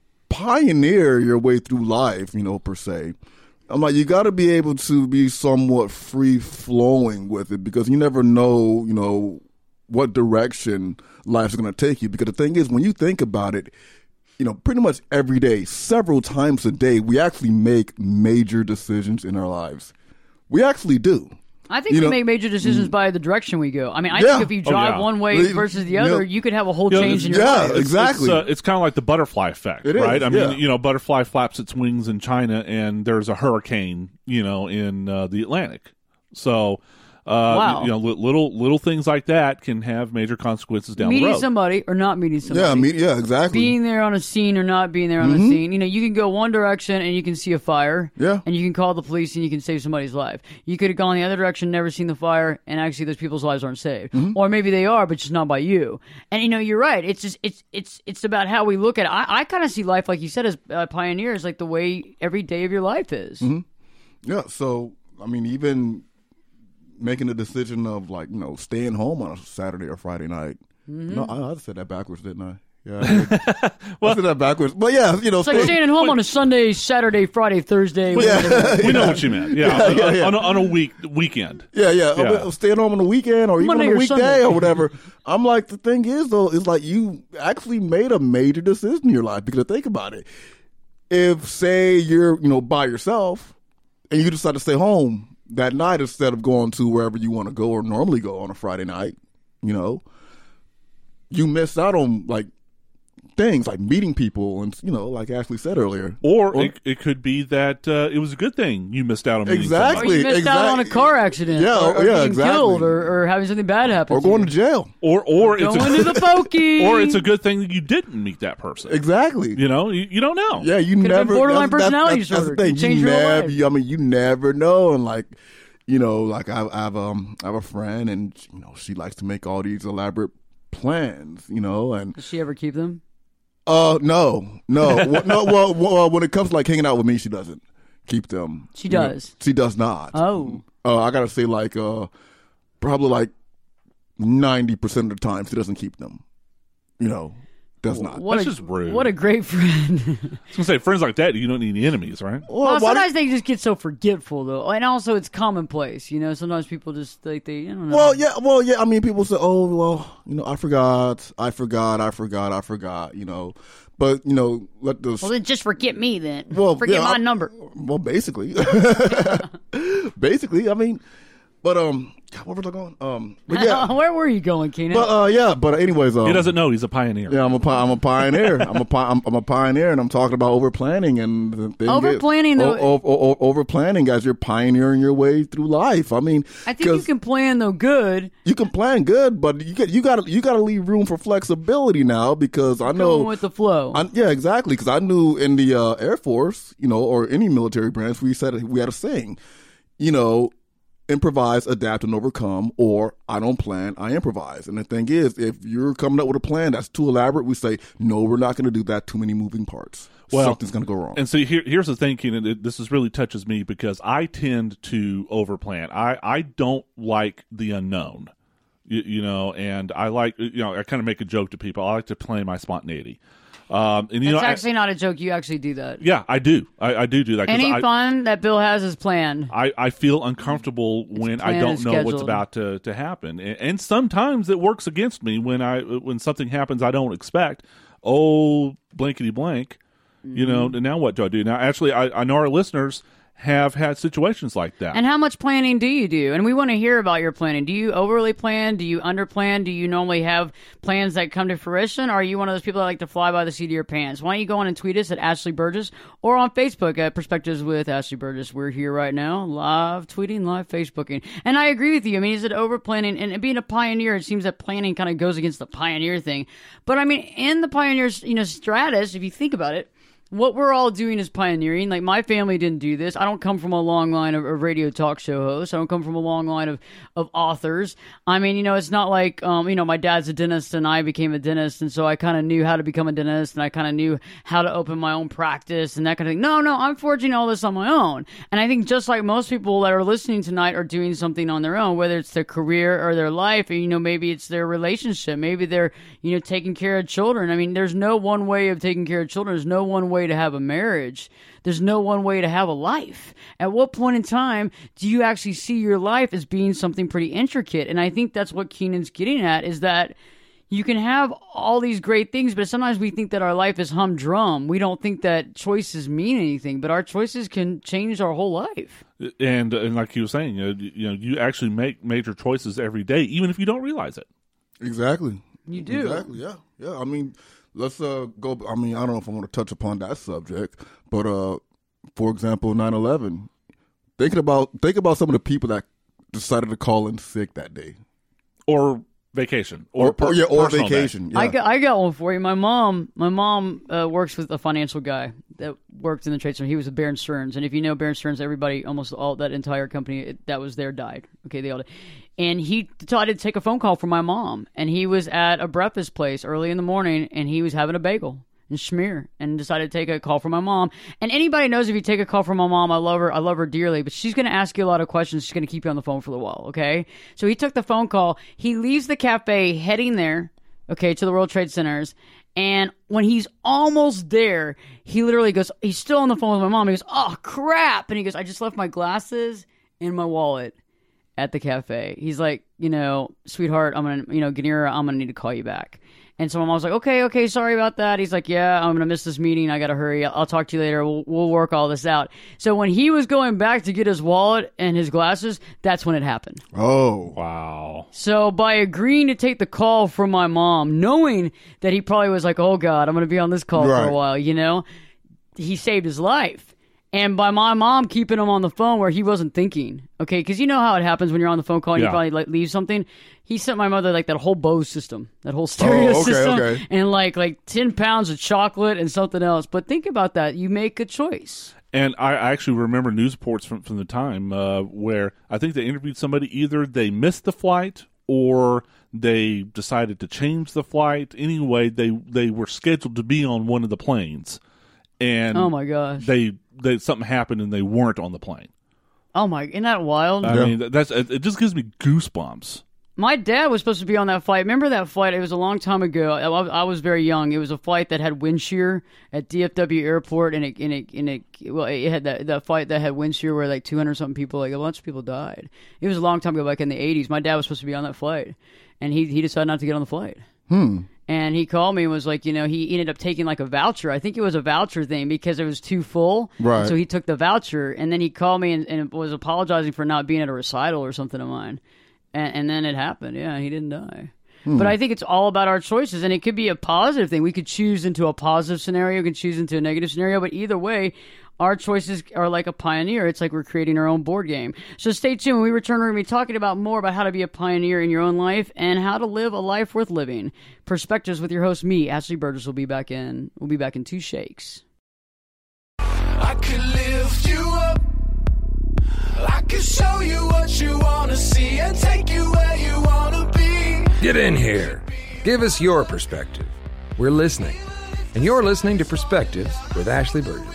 pioneer your way through life, you know, per se, I'm like, you got to be able to be somewhat free flowing with it, because you never know, you know, what direction life's going to take you. Because the thing is, when you think about it, you know, pretty much every day, several times a day, we actually make major decisions in our lives. We actually do. I think You we know- make major decisions by the direction we go. I mean, I Yeah. think if you Oh, drive yeah. one way Really, versus the you other, know- you could have a whole You know, change in your yeah, life. It's- exactly. It's, uh, it's kind of like the butterfly effect, It is, right? I mean, yeah. you know, butterfly flaps its wings in China, and there's a hurricane, you know, in uh, the Atlantic. So, uh, Wow. you know, li- little little things like that can have major consequences down Meeting the road. somebody or not meeting somebody. Yeah, I mean, yeah, exactly. Being there on a scene or not being there on Mm-hmm. a scene. You know, you can go one direction and you can see a fire. Yeah. And you can call the police and you can save somebody's life. You could have gone the other direction, never seen the fire, and actually those people's lives aren't saved. Mm-hmm. Or maybe they are, but just not by you. And you know, you're right. It's just it's it's it's about how we look at it. I, I kind of see life, like you said, as uh, pioneers, like the way every day of your life is. Mm-hmm. Yeah, so I mean, even making the decision of like you know staying home on a Saturday or Friday night. Mm-hmm. No, I, I said that backwards, didn't I? Yeah, I, did. I said that backwards. But yeah, you know, It's like stay- staying at home on a Sunday, Saturday, Friday, Thursday. Yeah. whatever. we know what you meant. Yeah, Yeah, on, yeah, yeah. on a, on a week weekend. yeah, yeah, Yeah. Uh, staying home on the weekend or even Monday on a or weekday Sunday. or whatever. I'm like, the thing is though, is like you actually made a major decision in your life because think about it. If say you're you know by yourself and you decide to stay home that night instead of going to wherever you want to go or normally go on a Friday night, you know, you miss out on like things like meeting people and you know, like Ashley said earlier. Or, it, it could be that uh, it was a good thing you missed out on meeting Exactly. somebody. Or you missed out on a exactly. car accident. Yeah, or, or yeah, being exactly. killed, or, or having something bad happen. Or going to you. jail. Or or it's Going a, to the pokey. or it's a good thing that you didn't meet that person. Exactly. You know, you, you don't know. Yeah, you Could've been never borderline that's, that's- personality that's, that's disorder. the thing. Could change You your whole never. life. You, I mean, you never know. And like, you know, like I, I have um, I have a friend, and you know, she likes to make all these elaborate plans. You know, and Does she ever keep them? uh, no, no, well, no. Well, well, when it comes to like hanging out with me, she doesn't keep them. She You know, does. she does not. Oh. Uh, I gotta say, like, uh, probably like ninety percent of the time, she doesn't keep them. You know, does not. What That's a, just rude. What a great friend. I was gonna say friends like that. You don't need any enemies, right? Well, well, why do- sometimes they just get so forgetful, though, and also it's commonplace. You know, sometimes people just like they. I don't know. Well, yeah, well, yeah. I mean, people say, "Oh, well, you know, I forgot, I forgot, I forgot, I forgot." You know, but you know, let the Well, then just forget me. Then well, forget yeah, my I- number. Well, basically, basically, I mean, but um, God, where was I going? Um, but yeah, Where were you going, Keenan? but uh, yeah, but anyways, um, He doesn't know he's a pioneer. Yeah, I'm a pi- I'm a pioneer. I'm a pi- I'm, I'm a pioneer, and I'm talking about over planning and the thing Over is- planning, though- o- o- o- over planning as you're pioneering your way through life. I mean, I think you 'cause can plan though good. you can plan good, but you get you got to you got to leave room for flexibility now because I know Going with the flow. I, yeah, exactly. Because I knew in the uh, Air Force, you know, or any military branch, we said we had a saying, you know, improvise, adapt, and overcome, or I don't plan, I improvise. And the thing is, if you're coming up with a plan that's too elaborate, we say, no, we're not going to do that. Too many moving parts. Well, Something's going to go wrong. And so here, here's the thing, Keenan. it- This is really touches me because I tend to overplan. I, I don't like the unknown, you, you know, and I like, you know, I kind of make a joke to people. I like to play my spontaneity. Um, and you That's know, I- actually not a joke. You actually do that. yeah, I do. I, I do do that. 'cause Any I, fun that Bill has is planned. I, I feel uncomfortable when I planned don't and know what's scheduled. about to, to happen, and, and sometimes it works against me when I when something happens I don't expect. Oh, blankety blank, you know. Mm-hmm. And now what do I do? Now, actually, I, I know our listeners have had situations like that. And how much planning do you do? And we want to hear about your planning. Do you overly plan? Do you underplan? Do you normally have plans that come to fruition? Or are you one of those people that like to fly by the seat of your pants? Why don't you go on and tweet us at Ashley Burgess or on Facebook at Perspectives with Ashley Burgess. We're here right now, live tweeting, live Facebooking. And I agree with you. I mean, is it over planning? And being a pioneer, it seems that planning kind of goes against the pioneer thing. But I mean, in the pioneer's, you know, stratus, if you think about it, what we're all doing is pioneering. Like, my family didn't do this. I don't come from a long line of, of radio talk show hosts. I don't come from a long line of, of authors. I mean, you know, it's not like, um, you know, my dad's a dentist and I became a dentist. And so I kind of knew how to become a dentist and I kind of knew how to open my own practice and that kind of thing. No, no, I'm forging all this on my own. And I think just like most people that are listening tonight are doing something on their own, whether it's their career or their life, or, you know, maybe it's their relationship. Maybe they're, you know, taking care of children. I mean, there's no one way of taking care of children. There's no one way to have a marriage. There's no one way to have a life. At what point in time do you actually see your life as being something pretty intricate? And I think that's what Keenan's getting at, is that, you can have all these great things, but sometimes we think that our life is humdrum. We don't think that choices mean anything, but our choices can change our whole life. And and like you were saying, you know, you, know, you actually make major choices every day, even if you don't realize it. Exactly. You do. Exactly. Yeah. Yeah. I mean, let's uh, go. I mean, I don't know if I want to touch upon that subject, but uh, for example, nine eleven. Thinking about think about some of the people that decided to call in sick that day, or vacation, or, or, per, or yeah, or personal vacation. Yeah. I got I got one for you. My mom, my mom uh, works with a financial guy that worked in the trade center. He was with Bear Stearns, and if you know Bear Stearns, everybody, almost all that entire company it, that was there died. Okay, they all did. And he decided to take a phone call from my mom, and he was at a breakfast place early in the morning, and he was having a bagel and schmear, and decided to take a call from my mom. And anybody knows if you take a call from my mom, I love her, I love her dearly, but she's going to ask you a lot of questions. She's going to keep you on the phone for a while, okay? So he took the phone call. He leaves the cafe heading there, okay, to the World Trade Centers. And when he's almost there, he literally goes, he's still on the phone with my mom. He goes, oh, crap. And he goes, I just left my glasses in my wallet at the cafe. He's like, you know, sweetheart, I'm going to, you know, Ganira, I'm going to need to call you back. And so my mom was like, okay, okay, sorry about that. He's like, yeah, I'm going to miss this meeting. I got to hurry. I'll talk to you later. We'll, we'll work all this out. So when he was going back to get his wallet and his glasses, that's when it happened. Oh. Wow. So by agreeing to take the call from my mom, knowing that he probably was like, oh, God, I'm going to be on this call Right. for a while, you know, he saved his life. And by my mom keeping him on the phone where he wasn't thinking, okay, because you know how it happens when you're on the phone call and Yeah. you probably like leave something. He sent my mother like that whole Bose system, that whole stereo Oh, okay, system, okay. and like like ten pounds of chocolate and something else. But think about that. You make a choice. And I I actually remember news reports from, from the time uh, where I think they interviewed somebody, either they missed the flight or they decided to change the flight. Anyway, they, they were scheduled to be on one of the planes. And Oh, my gosh. they, they something happened and they weren't on the plane. Oh, my. Isn't that wild? I Yeah. mean, that's it, it just gives me goosebumps. My dad was supposed to be on that flight. Remember that flight? It was a long time ago. I, I was very young. It was a flight that had wind shear at D F W Airport, and it, and it, and it well, it had that, that flight that had wind shear where like two hundred something people, like a bunch of people died. It was a long time ago, like in the eighties. My dad was supposed to be on that flight, and he he decided not to get on the flight. Hmm. And he called me and was like, you know, he ended up taking like a voucher. I think it was a voucher thing because it was too full. Right. So he took the voucher, and then he called me and, and was apologizing for not being at a recital or something of mine. And, and then it happened. Yeah, he didn't die. Hmm. But I think it's all about our choices, and it could be a positive thing. We could choose into a positive scenario, we could choose into a negative scenario, but either way, our choices are like a pioneer. It's like we're creating our own board game. So stay tuned. When we return, we're going to be talking about more about how to be a pioneer in your own life and how to live a life worth living. Perspectives with your host, me, Ashley Burgess, will be back in. We'll be back in two shakes. I could lift you up. I could show you what you want to see and take you where you want to be. Get in here. Give us your perspective. We're listening. And you're listening to Perspectives with Ashley Burgess.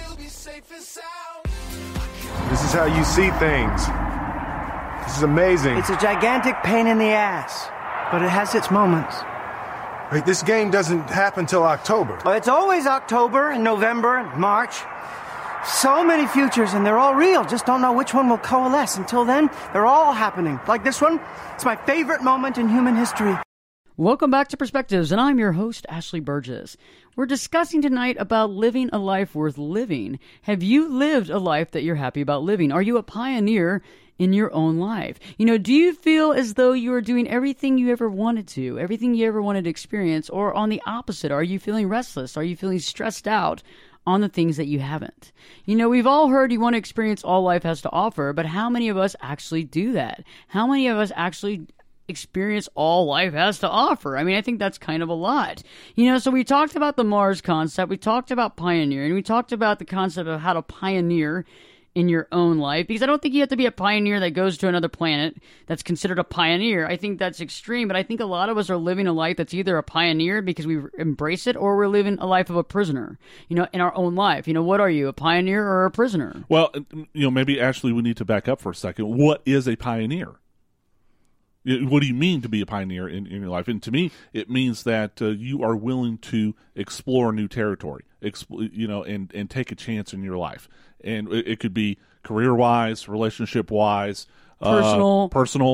This is how you see things. This is amazing. It's a gigantic pain in the ass, but it has its moments. Wait, this game doesn't happen till October. Well, it's always October and November and March. So many futures, and they're all real. Just don't know which one will coalesce. Until then, they're all happening. Like this one, it's my favorite moment in human history. Welcome back to Perspectives, and I'm your host, Ashley Burgess. We're discussing tonight about living a life worth living. Have you lived a life that you're happy about living? Are you a pioneer in your own life? You know, do you feel as though you are doing everything you ever wanted to, everything you ever wanted to experience, or on the opposite? Are you feeling restless? Are you feeling stressed out on the things that you haven't? You know, we've all heard you want to experience all life has to offer, but how many of us actually do that? How many of us actually experience all life has to offer? I mean, I think that's kind of a lot. You know, so we talked about the Mars concept, we talked about pioneering, we talked about the concept of how to pioneer in your own life, because I don't think you have to be a pioneer that goes to another planet that's considered a pioneer. I think that's extreme, but I think a lot of us are living a life that's either a pioneer because we embrace it, or we're living a life of a prisoner, you know, in our own life. You know, what are you, a pioneer or a prisoner? Well, you know, maybe Ashley, we need to back up for a second. What is a pioneer? What do you mean to be a pioneer in, in your life? And to me, it means that uh, you are willing to explore new territory, exp- you know, and, and take a chance in your life. And it, it could be career-wise, relationship-wise, Personal. uh, personal,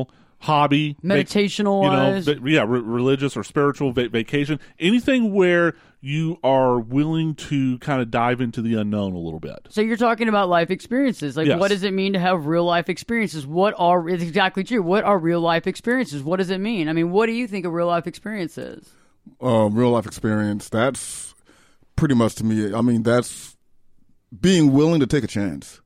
hobby, meditational, vac- you know, wise. va- yeah, re- religious or spiritual va- vacation, anything where you are willing to kind of dive into the unknown a little bit. So you're talking about life experiences. Like, Yes. what does it mean to have real life experiences? What are, it's exactly true. What are real life experiences? What does it mean? I mean, what do you think a real life experience is? Um, real life experience, that's pretty much to me, I mean, that's being willing to take a chance.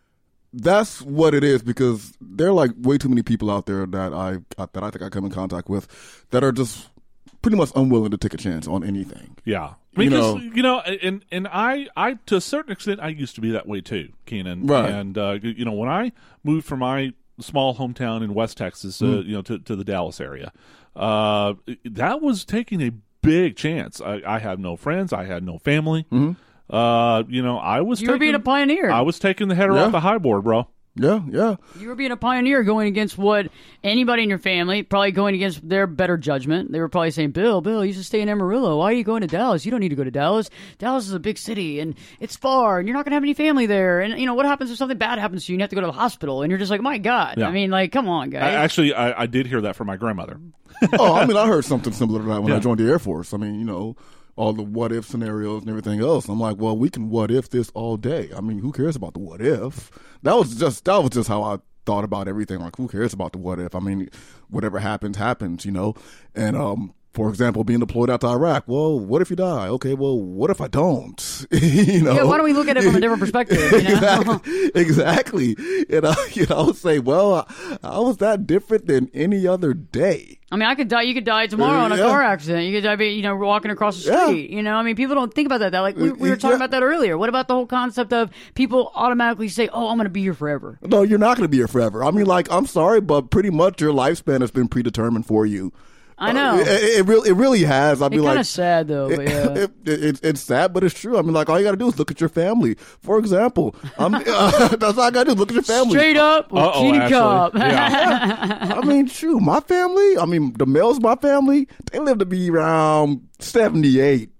That's what it is, because there are like way too many people out there that I that I think I come in contact with that are just pretty much unwilling to take a chance on anything. Yeah. You Because, know- you know, and, and I, I, to a certain extent, I used to be that way too, Keenan. Right. And, uh, you know, when I moved from my small hometown in West Texas, uh, Mm. you know, to, to the Dallas area, uh, that was taking a big chance. I, I had no friends. I had no family. Mm-hmm. Uh, you know, I was You were taking, being a pioneer. I was taking the header Yeah. off the high board, bro. Yeah, yeah. You were being a pioneer going against what anybody in your family, probably going against their better judgment. They were probably saying, Bill, Bill, you should stay in Amarillo. Why are you going to Dallas? You don't need to go to Dallas. Dallas is a big city, and it's far, and you're not going to have any family there. And, you know, what happens if something bad happens to you and you have to go to the hospital? And you're just like, my God. Yeah. I mean, like, come on, guys. I, actually, I, I did hear that from my grandmother. Oh, I mean, I heard something similar to that when Yeah. I joined the Air Force. I mean, you know, all the what if scenarios and everything else. I'm like, well, we can what if this all day. I mean, who cares about the what if? That was just that was just how I thought about everything. Like, who cares about the what if? I mean, whatever happens, happens, you know. And um, for example, being deployed out to Iraq. Well, what if you die? Okay, well, what if I don't? you know. Yeah, why don't we look at it from a different perspective? You know? exactly, exactly. And I, you know, I would say, well, how was that different than any other day? I mean, I could die. You could die tomorrow in a Yeah. car accident. You could die, you know, walking across the Yeah. street. You know, I mean, people don't think about that. That like we, we were talking Yeah. about that earlier. What about the whole concept of people automatically say, "Oh, I'm going to be here forever." No, you're not going to be here forever. I mean, like, I'm sorry, but pretty much your lifespan has been predetermined for you. I know. Uh, it, it, it really, it really has. I mean, It's kind like, of sad though. But It, yeah. it, it, it's it's sad, but it's true. I mean, like, all you got to do is look at your family. For example, I'm, uh, that's all I got to do. Look at your family. Straight up, with Uh-oh, Keenan Ashley. Cobb. Yeah. I mean, true. My family. I mean, the males, of my family, they live to be around seventy-eight.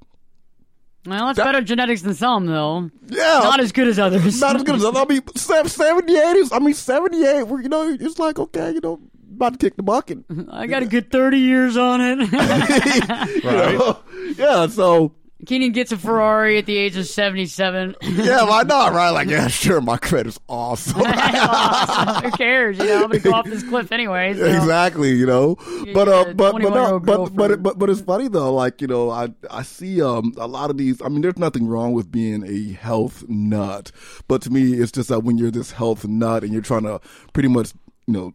Well, that's better genetics than some, though. Yeah, Not as good as others. not as good as I mean, sev- seventy-eight is. I mean, seventy-eight. Where you know, it's like okay, you know, about to kick the bucket. I got a good thirty years on it. You know? Yeah. So Keenan gets a Ferrari at the age of seventy-seven. yeah, why not? Right? Like, yeah, sure. My credit's awesome. Who cares? You know, I'm gonna go off this cliff anyway. So. Exactly, you know. You But get uh, a but but no, twenty-one-year-old but but girlfriend. it- but but it's funny though. Like, you know, I I see um a lot of these. I mean, there's nothing wrong with being a health nut, but to me, it's just that when you're this health nut and you're trying to pretty much, you know,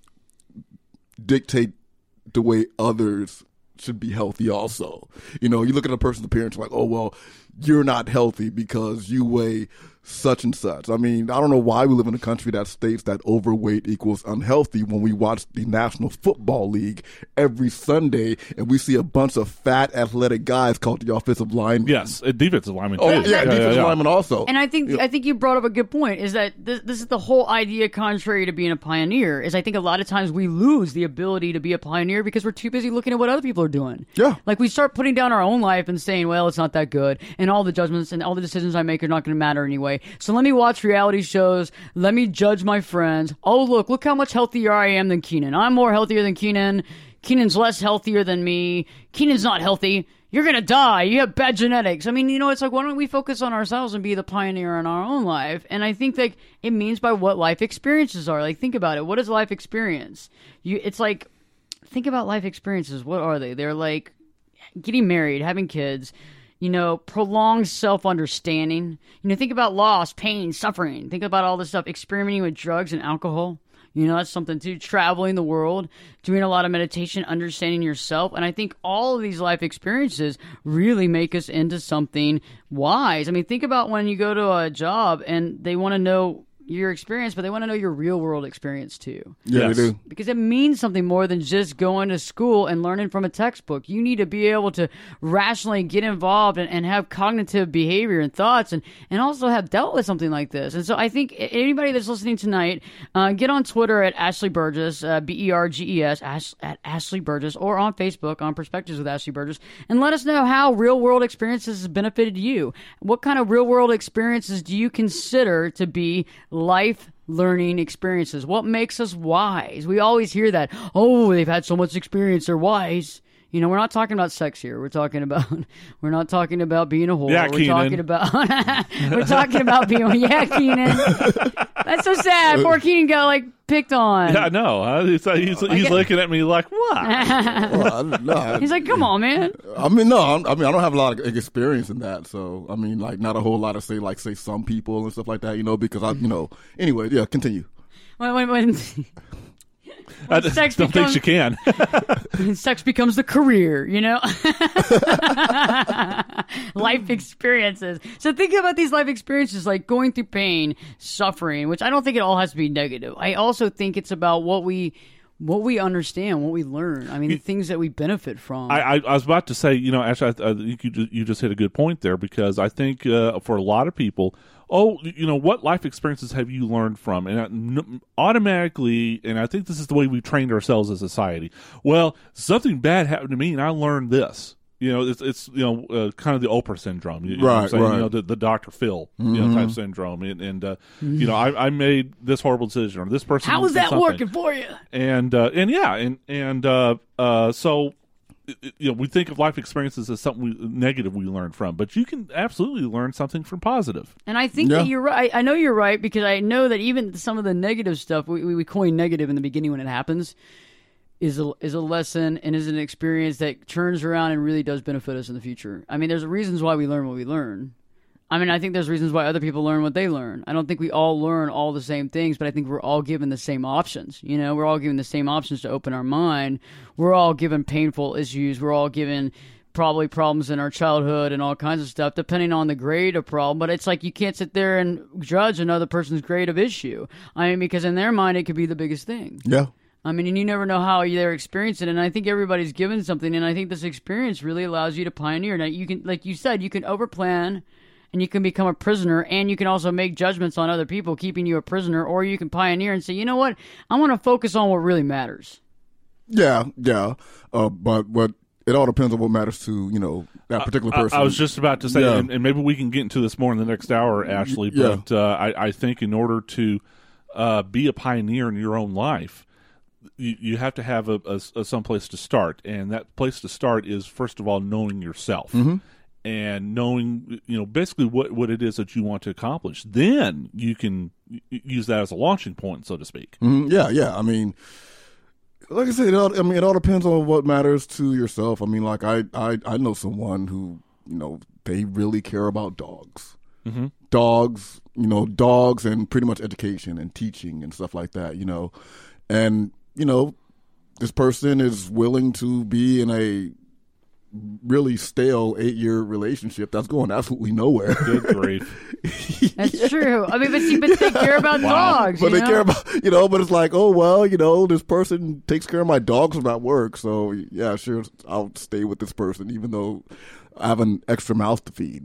dictate the way others should be healthy also. You know, you look at a person's appearance like, oh, well, you're not healthy because you weigh such and such. I mean, I don't know why we live in a country that states that overweight equals unhealthy when we watch the National Football League every Sunday and we see a bunch of fat athletic guys called the offensive linemen. Yes, a defensive lineman. Oh, too. yeah, defensive linemen also. And I think I think you brought up a good point. Is that this, this is the whole idea, contrary to being a pioneer? Is I think a lot of times we lose the ability to be a pioneer because we're too busy looking at what other people are doing. Yeah. Like we start putting down our own life and saying, "Well, it's not that good," and all the judgments and all the decisions I make are not going to matter anyway. So let me watch reality shows. Let me judge my friends. Oh, look, look how much healthier I am than Keenan. I'm more healthier than Keenan. Keenan's less healthier than me. Keenan's not healthy. You're going to die. You have bad genetics. I mean, you know, it's like, why don't we focus on ourselves and be the pioneer in our own life? And I think like it means by what life experiences are. Like, think about it. What is life experience? You, it's like, think about life experiences. What are they? They're like getting married, having kids, you know, prolonged self-understanding. You know, think about loss, pain, suffering. Think about all this stuff, experimenting with drugs and alcohol. You know, that's something too. Traveling the world, doing a lot of meditation, understanding yourself. And I think all of these life experiences really make us into something wise. I mean, think about when you go to a job and they want to know your experience, but they want to know your real world experience too. Yeah, Yes. they do. Because it means something more than just going to school and learning from a textbook. You need to be able to rationally get involved and, and have cognitive behavior and thoughts and, and also have dealt with something like this. And so I think anybody that's listening tonight, uh, get on Twitter at Ashley Burgess, uh, B E R G E S, Ash, at Ashley Burgess, or on Facebook on Perspectives with Ashley Burgess, and let us know how real world experiences has benefited you. What kind of real world experiences do you consider to be life learning experiences? What makes us wise? We always hear that. Oh, they've had so much experience, they're wise. You know, we're not talking about sex here. We're talking about we're not talking about being a whore. Yeah, we're Keenan. talking about we're talking about being yeah, Keenan. That's so sad. Poor Keenan got like picked on. Yeah, I know. Huh? He's, he's, he's looking at me like, what? Well, I, no, I, He's like, come on, man. I mean, no, I'm, I mean, I don't have a lot of experience in that. So, I mean, like, not a whole lot of say, like, say some people and stuff like that, you know, because I, you know, anyway, yeah, continue. When, when, when, I when just sex don't becomes, think she can. when sex becomes the career, you know? Life experiences. So think about these life experiences like going through pain, suffering, which I don't think it all has to be negative. I also think it's about what we what we understand, what we learn. I mean, the things that we benefit from. I, I, I was about to say, you know, actually, I, I think you just, you just hit a good point there, because I think uh, for a lot of people, oh, you know, what life experiences have you learned from? And I, automatically, and I think this is the way we trained ourselves as a society. Well, something bad happened to me, and I learned this. You know, it's it's you know uh, kind of the Oprah syndrome, you, you know what I'm Right, saying? right. You know, the, the Doctor Phil you know type syndrome, and, and uh, you know, I, I made this horrible decision, or this person. How is did that something. working for you? And uh, and yeah, and and uh, uh, so you know, we think of life experiences as something we, negative we learn from, but you can absolutely learn something from positive. And I think Yeah. that you're right. I know you're right, because I know that even some of the negative stuff, we, we, we coin negative in the beginning when it happens, is a, is a lesson and is an experience that turns around and really does benefit us in the future. I mean, there's reasons why we learn what we learn. I mean, I think there's reasons why other people learn what they learn. I don't think we all learn all the same things, but I think we're all given the same options. You know, we're all given the same options to open our mind. We're all given painful issues. We're all given probably problems in our childhood and all kinds of stuff, depending on the grade of problem. But it's like you can't sit there and judge another person's grade of issue. I mean, because in their mind, it could be the biggest thing. Yeah. I mean, and you never know how they're experiencing it. And I think everybody's given something, and I think this experience really allows you to pioneer. Now, you can, like you said, you can overplan, and you can become a prisoner, and you can also make judgments on other people, keeping you a prisoner, or you can pioneer and say, you know what, I want to focus on what really matters. Yeah, yeah. Uh, but but it all depends on what matters to, you know, that particular I, person. I was just about to say, Yeah. and, and maybe we can get into this more in the next hour, Ashley, Yeah. but uh, I, I think in order to uh, be a pioneer in your own life, you, you have to have a, a, a some place to start, and that place to start is, first of all, knowing yourself. Mm-hmm. And knowing, you know, basically what, what it is that you want to accomplish. Then you can use that as a launching point, so to speak. Mhm. Yeah, yeah. I mean, like I said, it all, I mean, it all depends on what matters to yourself. I mean, like I, I, I know someone who, you know, they really care about dogs. Mm-hmm. Dogs, you know, dogs and pretty much education and teaching and stuff like that, you know. And, you know, this person is willing to be in a really stale eight-year relationship that's going absolutely nowhere. Good grief. That's true. I mean, but see, but they care about dogs. But you they know? care about, you know, but it's like, oh, well, you know, this person takes care of my dogs when I'm at work. So, yeah, sure, I'll stay with this person, even though I have an extra mouth to feed.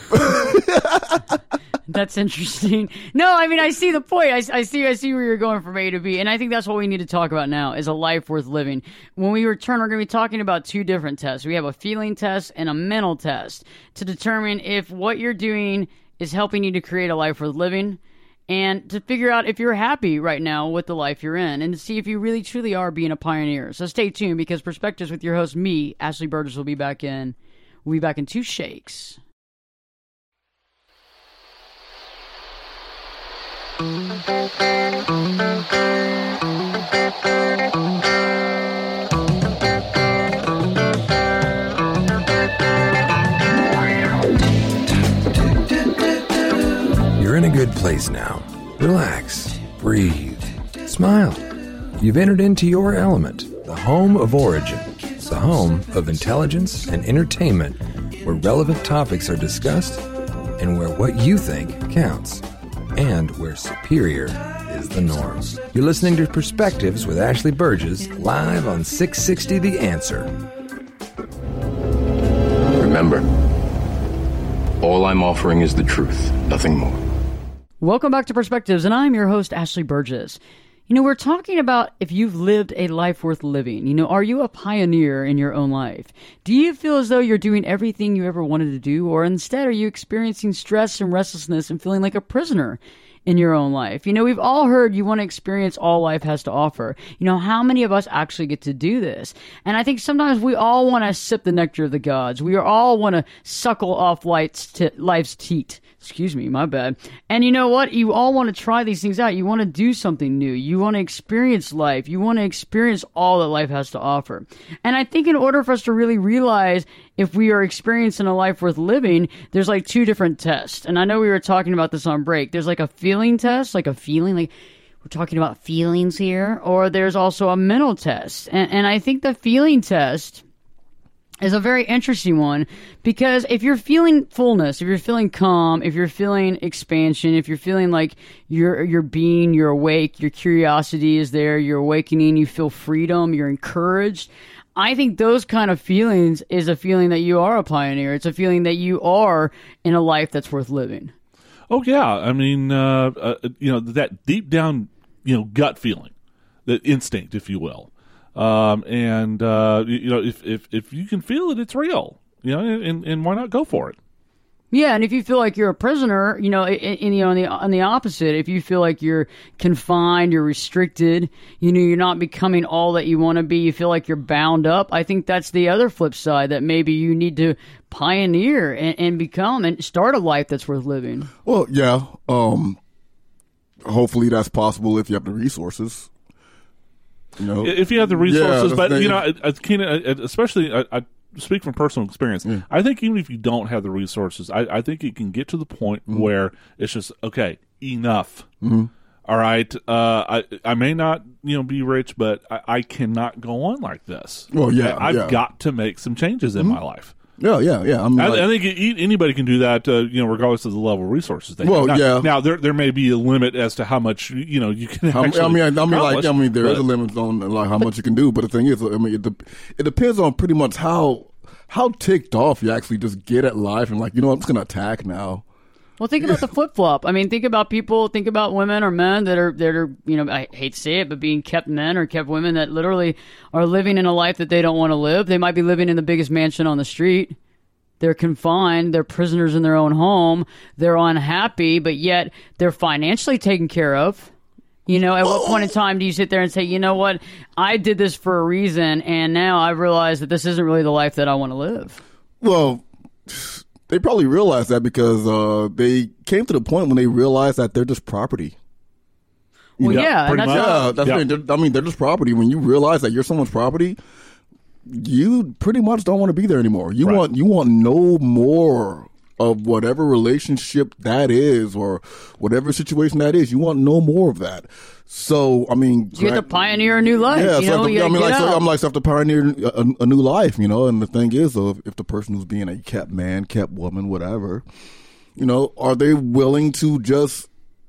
That's interesting. No, I mean, I see the point. I, I see I see where you're going from A to B. And I think that's what we need to talk about now is a life worth living. When we return, we're going to be talking about two different tests. We have a feeling test and a mental test to determine if what you're doing is helping you to create a life worth living, and to figure out if you're happy right now with the life you're in, and to see if you really truly are being a pioneer. So stay tuned, because Perspectives with your host, me, Ashley Burgess, will be back in. We'll be back in two shakes. You're in a good place now. Relax, breathe, smile. You've entered into your element, the home of origin, the home of intelligence and entertainment, where relevant topics are discussed and where what you think counts, and where superior is the norm. You're listening to Perspectives with Ashley Burgess, live on six sixty The Answer. Remember, all I'm offering is the truth, nothing more. Welcome back to Perspectives, and I'm your host, Ashley Burgess. You know, we're talking about if you've lived a life worth living. You know, are you a pioneer in your own life? Do you feel as though you're doing everything you ever wanted to do, or instead are you experiencing stress and restlessness and feeling like a prisoner? in your own life. You know, we've all heard you want to experience all life has to offer. You know, how many of us actually get to do this? And I think sometimes we all want to sip the nectar of the gods. We all want to suckle off life's, t- life's teat. Excuse me, my bad. And you know what? You all want to try these things out. You want to do something new. You want to experience life. You want to experience all that life has to offer. And I think in order for us to really realize if we are experiencing a life worth living, there's like two different tests. And I know we were talking about this on break. There's like a feeling test, like a feeling, like we're talking about feelings here, or there's also a mental test. And, and I think the feeling test is a very interesting one, because if you're feeling fullness, if you're feeling calm, if you're feeling expansion, if you're feeling like you're you're being, you're awake, your curiosity is there, you're awakening, you feel freedom, you're encouraged, I think those kind of feelings is a feeling that you are a pioneer. It's a feeling that you are in a life that's worth living. Oh yeah, I mean, uh, uh, you know, that deep down, you know, gut feeling, that instinct, if you will. Um, and, uh, you know, if, if, if you can feel it, it's real, you know, and, and why not go for it? Yeah. And if you feel like you're a prisoner, you know, in, in, you know, on the, on the opposite, if you feel like you're confined, you're restricted, you know, you're not becoming all that you want to be, you feel like you're bound up. I think that's the other flip side, that maybe you need to pioneer and, and become and start a life that's worth living. Well, yeah. Um, hopefully that's possible if you have the resources. You know, if you have the resources, yeah, but you know, I, I can't, especially I, I speak from personal experience. Yeah. I think even if you don't have the resources, I, I think it can get to the point mm-hmm. where it's just okay, enough. Mm-hmm. All right, uh, I I may not you know be rich, but I, I cannot go on like this. Well, yeah, I, I've yeah. got to make some changes in mm-hmm. my life. Yeah, yeah, yeah. I, mean, I, like, I think it, anybody can do that, uh, you know, regardless of the level of resources they well, have. Now, yeah. Now there there may be a limit as to how much you know you can. I, Actually I mean, I, I mean, like, accomplish, I mean, there but, is a limit on like how much you can do. But the thing is, I mean, it, de- it depends on pretty much how how ticked off you actually just get at life, and like, you know, I'm just gonna attack now. Well, think about the flip flop. I mean, think about people, think about women or men that are, that are, you know, I hate to say it, but being kept men or kept women that literally are living in a life that they don't want to live. They might be living in the biggest mansion on the street. They're confined. They're prisoners in their own home. They're unhappy, but yet they're financially taken care of. You know, at what point in time do you sit there and say, you know what, I did this for a reason, and now I realize that this isn't really the life that I want to live? Well, they probably realized that because uh, they came to the point when they realized that they're just property. Well, yeah, yeah, and pretty that's much. how, Yeah, that's Yeah. I mean, they're, I mean, they're just property. When you realize that you're someone's property, you pretty much don't want to be there anymore. You Right. want you want no more of whatever relationship that is, or whatever situation that is. You want no more of that. So, I mean, you get to pioneer a new life. yeah, you so know, the, you I mean, gotta like, get so out. I'm like, so I have to pioneer a, a new life, you know. And the thing is, though, if the person who's being a kept man, kept woman, whatever, you know, are they willing to just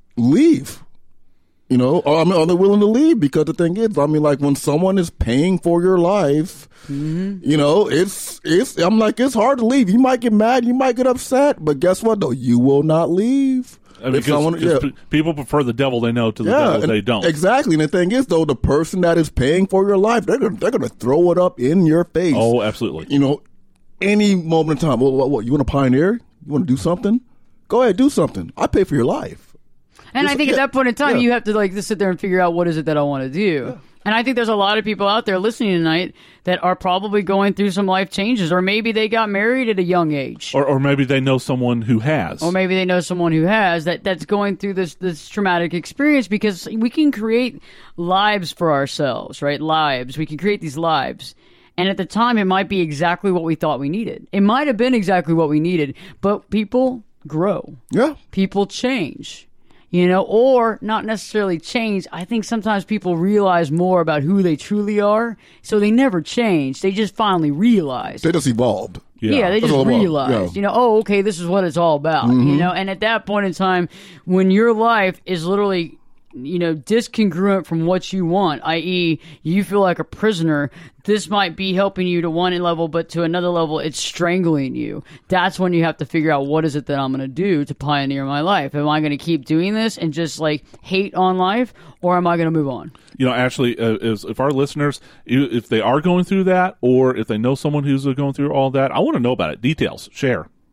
leave? You know, or, I mean, are they willing to leave? Because the thing is, I mean, like, when someone is paying for your life, mm-hmm. you know, it's it's. I'm like, it's hard to leave. You might get mad, you might get upset, but guess what? Though, you will not leave. I mean, If because, someone- because yeah. pe- people prefer the devil they know to the Yeah, devil and- they don't. Exactly. And the thing is, though, the person that is paying for your life, they're gonna they're gonna throw it up in your face. Oh, absolutely. You know, any moment in time. What, what, what you want to pioneer? You want to do something? Go ahead, do something. I pay for your life. And It's- I think yeah, at that point in time, yeah. you have to like just sit there and figure out what is it that I want to do. Yeah. And I think there's a lot of people out there listening tonight that are probably going through some life changes, or maybe they got married at a young age. Or, or maybe they know someone who has. Or maybe they know someone who has that that's going through this this traumatic experience, because we can create lives for ourselves, right? Lives. We can create these lives. And at the time, it might be exactly what we thought we needed. It might have been exactly what we needed, but people grow. Yeah. People change. You know, or not necessarily change. I think sometimes people realize more about who they truly are, so they never change. They just finally realize. They just evolved. Yeah, Yeah. they That's just all about- realized, yeah. you know, oh, okay, this is what it's all about, Mm-hmm. you know? And at that point in time, when your life is literally, you know, discongruent from what you want, that is you feel like a prisoner, this might be helping you to one level, but to another level, it's strangling you. That's when you have to figure out, what is it that I'm going to do to pioneer my life? Am I going to keep doing this and just, like, hate on life, or am I going to move on? You know, actually, uh, is, if our listeners, i- if they are going through that, or if they know someone who's uh, going through all that, I want to know about it. Details. Share.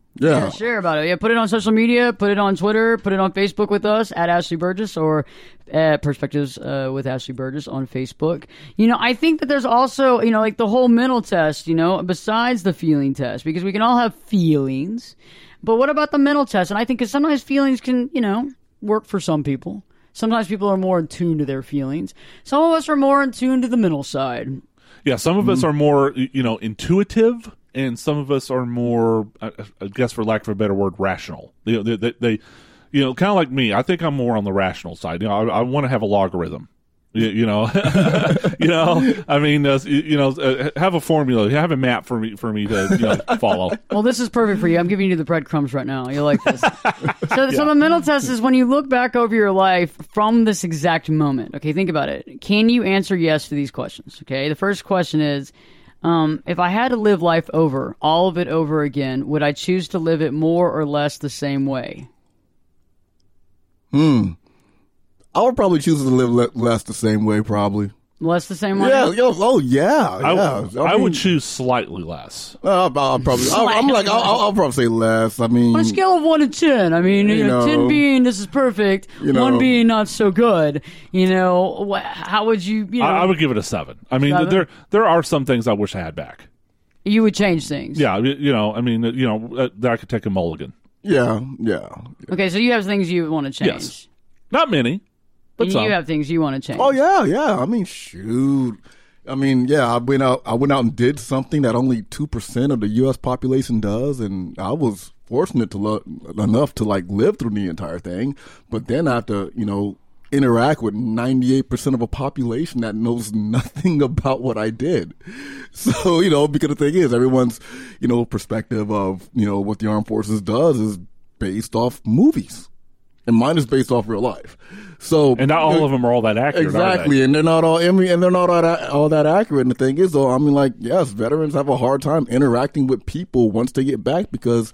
Yeah. Yeah, share about it. Yeah, put it on social media, put it on Twitter, put it on Facebook with us at Ashley Burgess or at Perspectives uh, with Ashley Burgess on Facebook. You know, I think that there's also, you know, like the whole mental test, you know, besides the feeling test, because we can all have feelings. But what about the mental test? And I think because sometimes feelings can, you know, work for some people. Sometimes people are more in tune to their feelings. Some of us are more in tune to the mental side. Yeah, some of us are more, you know, intuitive, and some of us are more, I, I guess, for lack of a better word, rational. They, they, they, they you know, kind of like me. I think I'm more on the rational side. You know, I, I want to have a logarithm. You, you know, you know. I mean, uh, you, you know, uh, have a formula, have a map for me for me to you know, follow. Well, this is perfect for you. I'm giving you the breadcrumbs right now. You like this? so, yeah. so the mental test is when you look back over your life from this exact moment. Okay, think about it. Can you answer yes to these questions? Okay, the first question is, um, if I had to live life over, all of it over again, would I choose to live it more or less the same way? Hmm. I would probably choose to live le- less the same way, probably. Less the same way? Yeah. Yo, oh, yeah. I, yeah. I, I mean, would choose slightly less. Uh, I'll, I'll probably. I'll, I'm like. I'll, I'll probably say less. I mean, on a scale of one to ten. I mean, you, you know, know, ten being this is perfect, you know, one being not so good. You know, how would you? You know, I, I would give it a seven. I mean, seven? there there are some things I wish I had back. You would change things. Yeah. You know. I mean, you know, uh, that I could take a mulligan. Yeah. Yeah. Okay, so you have things you want to change. Yes. Not many. But you some. have things you want to change. Oh yeah, yeah. I mean, shoot. I mean, yeah. I went out. I went out and did something that only two percent of the U S population does, and I was fortunate to lo- enough to like live through the entire thing. But then I have to, you know, interact with ninety-eight percent of a population that knows nothing about what I did. So you know, because the thing is, everyone's, you know, perspective of you know what the armed forces does is based off movies. And mine is based off real life, so and not all you know, of them are all that accurate. Exactly, they? and they're not all. I mean, and they're not all that, all that accurate. And the thing is, though, I mean, like, yes, veterans have a hard time interacting with people once they get back because,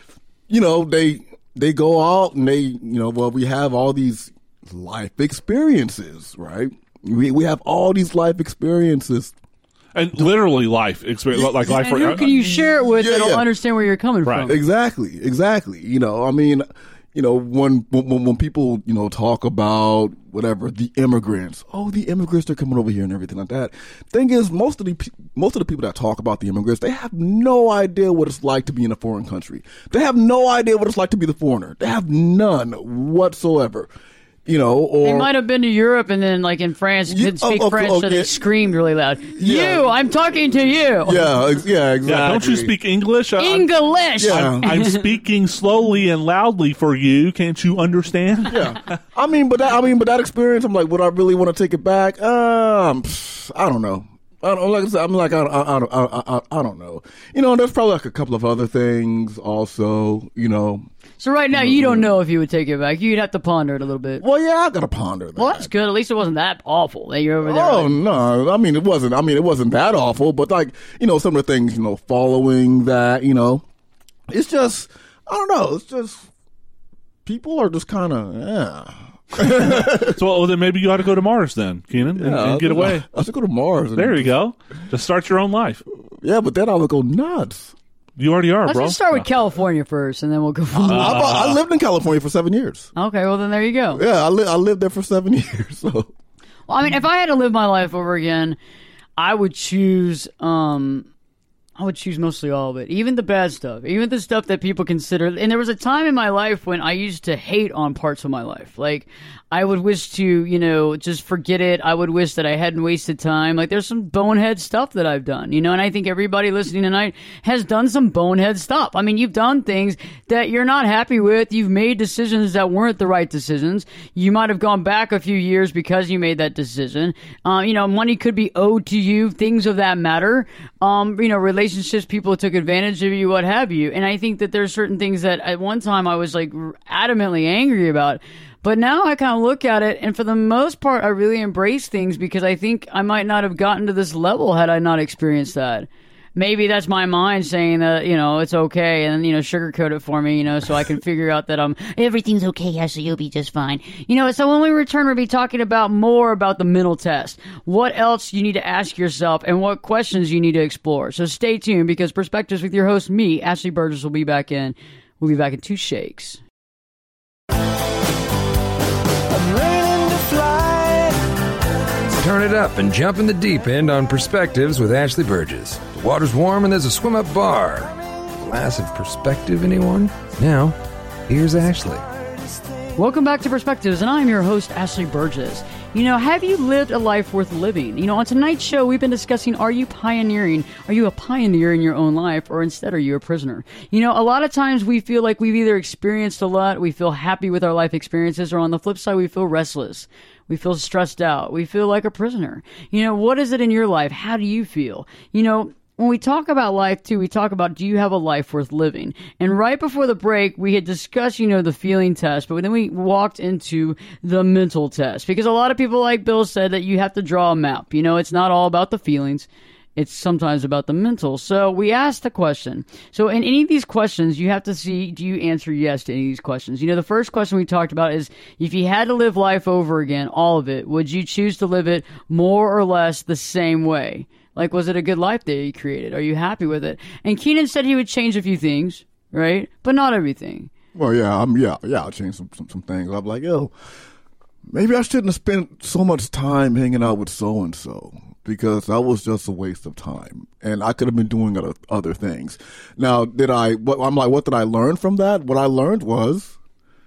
you know, they they go out and they, you know, well, we have all these life experiences, right? We we have all these life experiences. And literally life experience, like and life. And who can you share it with yeah, that'll yeah. understand where you're coming right. from? Exactly, exactly. You know, I mean. You know, when, when when people, you know, talk about whatever, the immigrants, oh, the immigrants, they're coming over here and everything like that. Thing is, most of the most of the people that talk about the immigrants, they have no idea what it's like to be in a foreign country. They have no idea what it's like to be the foreigner. They have none whatsoever. You know, or they might have been to Europe and then, like in France, you, couldn't speak oh, French, okay. so they screamed really loud. Yeah. You, I'm talking to you. Yeah, yeah, exactly. Yeah, don't you speak English? English. Yeah. I'm, I'm speaking slowly and loudly for you. Can't you understand? Yeah, I mean, but that, I mean, but that experience, I'm like, would I really want to take it back? Um, I don't know. I don't like I said, I'm like I, I, I, I, I, I don't know. You know, there's probably like a couple of other things also. You know. So right now, you don't know if you would take it back. You'd have to ponder it a little bit. Well, yeah, I gotta ponder that. Well, that's good. At least it wasn't that awful that you're over there. Oh like, no, I mean it wasn't. I mean it wasn't that awful, but like you know, some of the things you know, following that, you know, it's just I don't know. It's just people are just kind of yeah. So well, then maybe you ought to go to Mars then, Keenan, and, Yeah, and get away. I should go to Mars. And There you go. Just start your own life. Yeah, but then I would go nuts. You already are, Let's bro. just start with California first, and then we'll go from there. I, I lived in California for seven years. Okay, well then there you go. Yeah, I, li- I lived there for seven years. So, well, I mean, if I had to live my life over again, I would choose. Um, I would choose mostly all of it, even the bad stuff, even the stuff that people consider. And there was a time in my life when I used to hate on parts of my life. Like, I would wish to, you know, just forget it. I would wish that I hadn't wasted time. Like, there's some bonehead stuff that I've done, you know, and I think everybody listening tonight has done some bonehead stuff. I mean, you've done things that you're not happy with. You've made decisions that weren't the right decisions. You might have gone back a few years because you made that decision. Uh, you know, money could be owed to you, things of that matter. Um, you know, relationships, people took advantage of you, what have you. And I think that there's certain things that at one time I was like adamantly angry about. But now I kind of look at it, and for the most part, I really embrace things because I think I might not have gotten to this level had I not experienced that. maybe that's my mind saying that, you know, it's okay, and, you know, sugarcoat it for me, you know, so I can figure out that um everything's okay, Ashley, you'll be just fine. You know, so when we return, we'll be talking about more about the mental test, what else you need to ask yourself, and what questions you need to explore. So stay tuned, because Perspectives with your host, me, Ashley Burgess, will be back in. We'll be back in two shakes. Turn it up and jump in the deep end on Perspectives with Ashley Burgess. The water's warm and there's a swim-up bar. Glass of perspective, anyone? Now, here's Ashley. Welcome back to Perspectives, and I'm your host, Ashley Burgess. You know, have you lived a life worth living? You know, on tonight's show, we've been discussing, are you pioneering? Are you a pioneer in your own life, or instead are you a prisoner? You know, a lot of times we feel like we've either experienced a lot, we feel happy with our life experiences, or on the flip side, we feel restless. We feel stressed out. We feel like a prisoner. You know, what is it in your life? How do you feel? You know, when we talk about life, too, we talk about, do you have a life worth living? And right before the break, we had discussed, you know, the feeling test, but then we walked into the mental test. Because a lot of people, like Bill said, that you have to draw a map. You know, it's not all about the feelings. It's sometimes about the mental. So we asked the question. So in any of these questions, you have to see, do you answer yes to any of these questions? You know, the first question we talked about is, if you had to live life over again, all of it, would you choose to live it more or less the same way? Like, was it a good life that you created? Are you happy with it? And Keenan said he would change a few things, right? But not everything. Well, yeah, I'm yeah, yeah, I'll change some, some, some things. I'm like, yo, maybe I shouldn't have spent so much time hanging out with so-and-so, because that was just a waste of time. And I could have been doing other, other things. Now, did I, what, I'm like, what did I learn from that? What I learned was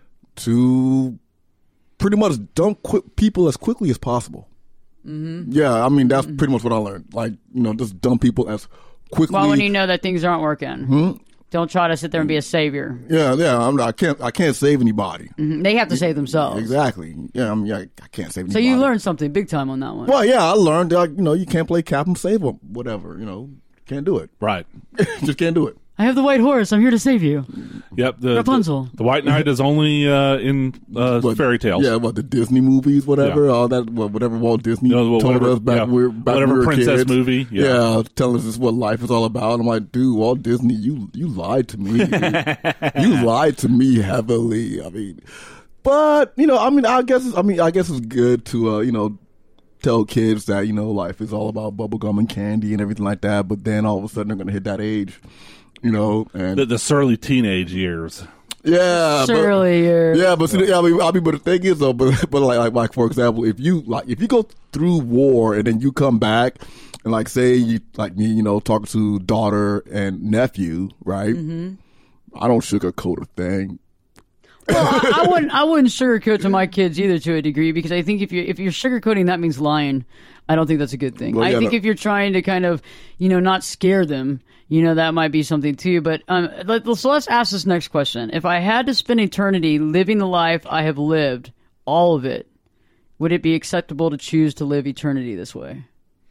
to pretty much dump qu- people as quickly as possible. Mm-hmm. Yeah, I mean, that's mm-hmm. pretty much what I learned. Like, you know, just dump people as quickly. Well, when you know that things aren't working. Hmm? Don't try to sit there and be a savior. Yeah, yeah. I'm not, I can't. I can't save anybody. Mm-hmm. They have to save themselves. Exactly. Yeah, I'm, yeah. I can't save anybody. So you learned something big time on that one. Well, yeah, I learned that, you know, you can't play Captain Save or whatever. You know, can't do it. Right. Just can't do it. I have the white horse. I'm here to save you. Yep. The, Rapunzel. The, the White Knight is only uh, in uh, what, fairy tales. Yeah, what, the Disney movies, whatever, yeah. all that, whatever Walt Disney you know, told whatever, us back, yeah. when we were, back whatever when we were princess kids. movie. Yeah. yeah, telling us this is what life is all about. I'm like, dude, Walt Disney, you you lied to me. You lied to me heavily. I mean, but you know, I mean, I guess, it's, I mean, I guess it's good to, uh, you know, tell kids that, you know, life is all about bubblegum and candy and everything like that. But then all of a sudden they're going to hit that age. You know, and the, the surly teenage years. Yeah, surly but, years. Yeah, but see, yeah, I mean, I mean, but the thing is, though, but but like, like, like for example, if you like, if you go through war and then you come back, and like, say you like me, you know, talking to daughter and nephew, right? Mm-hmm. I don't sugarcoat a thing. Well, I, I wouldn't. I wouldn't sugarcoat to my kids either, to a degree, because I think if you if you're sugarcoating, that means lying. I don't think that's a good thing. Well, yeah, I think no. if you're trying to kind of, you know, not scare them, you know, that might be something too. But um, let, so let's ask this next question: if I had to spend eternity living the life I have lived, all of it, would it be acceptable to choose to live eternity this way?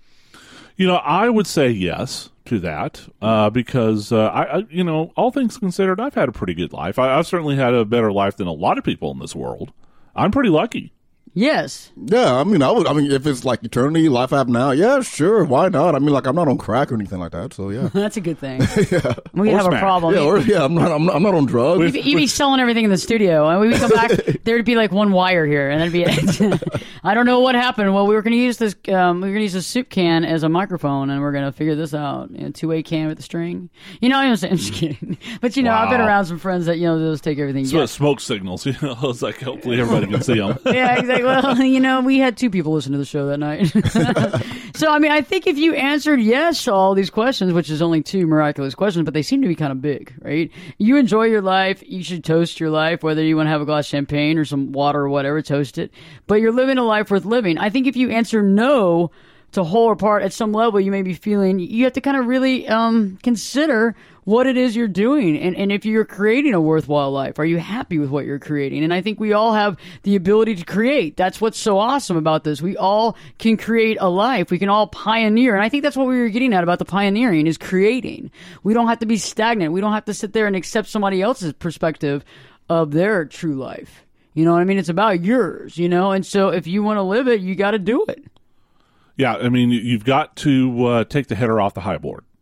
You know, I would say yes to that uh, because, uh, I, I, you know, all things considered, I've had a pretty good life. I, I've certainly had a better life than a lot of people in this world. I'm pretty lucky. Yes. Yeah, I mean, I would. I mean, if it's like eternity, life I have now, yeah, sure, why not? I mean, like, I'm not on crack or anything like that, so yeah. That's a good thing. yeah. We or have smack. a problem. Yeah, or, yeah, I'm not. I'm not, I'm not on drugs. You'd be, you'd be selling everything in the studio, and we come back, there'd be like one wire here, and that'd be it. I don't know what happened. Well, we were going to use this. Um, we were going to use a soup can as a microphone, and we're going to figure this out. You know, two-way can with a string. You know, I'm just, I'm just kidding. But you know, wow. I've been around some friends that you know they'll just take everything. It's what smoke signals. You know, it's like hopefully everybody can see them. Yeah, exactly. Well, you know. We had two people listen to the show that night. So, I mean, I think if you answered yes to all these questions, which is only two miraculous questions, but they seem to be kind of big, right? You enjoy your life. You should toast your life, whether you want to have a glass of champagne or some water or whatever, toast it. But you're living a life worth living. I think if you answer no to whole or part, at some level, you may be feeling, you have to kind of really um, consider what it is you're doing. And, and if you're creating a worthwhile life, are you happy with what you're creating? And I think we all have the ability to create. That's what's so awesome about this. We all can create a life. We can all pioneer. And I think that's what we were getting at about the pioneering is creating. We don't have to be stagnant. We don't have to sit there and accept somebody else's perspective of their true life. You know what I mean? It's about yours, you know? And so if you want to live it, you got to do it. Yeah, I mean, you've got to uh, take the header off the high board.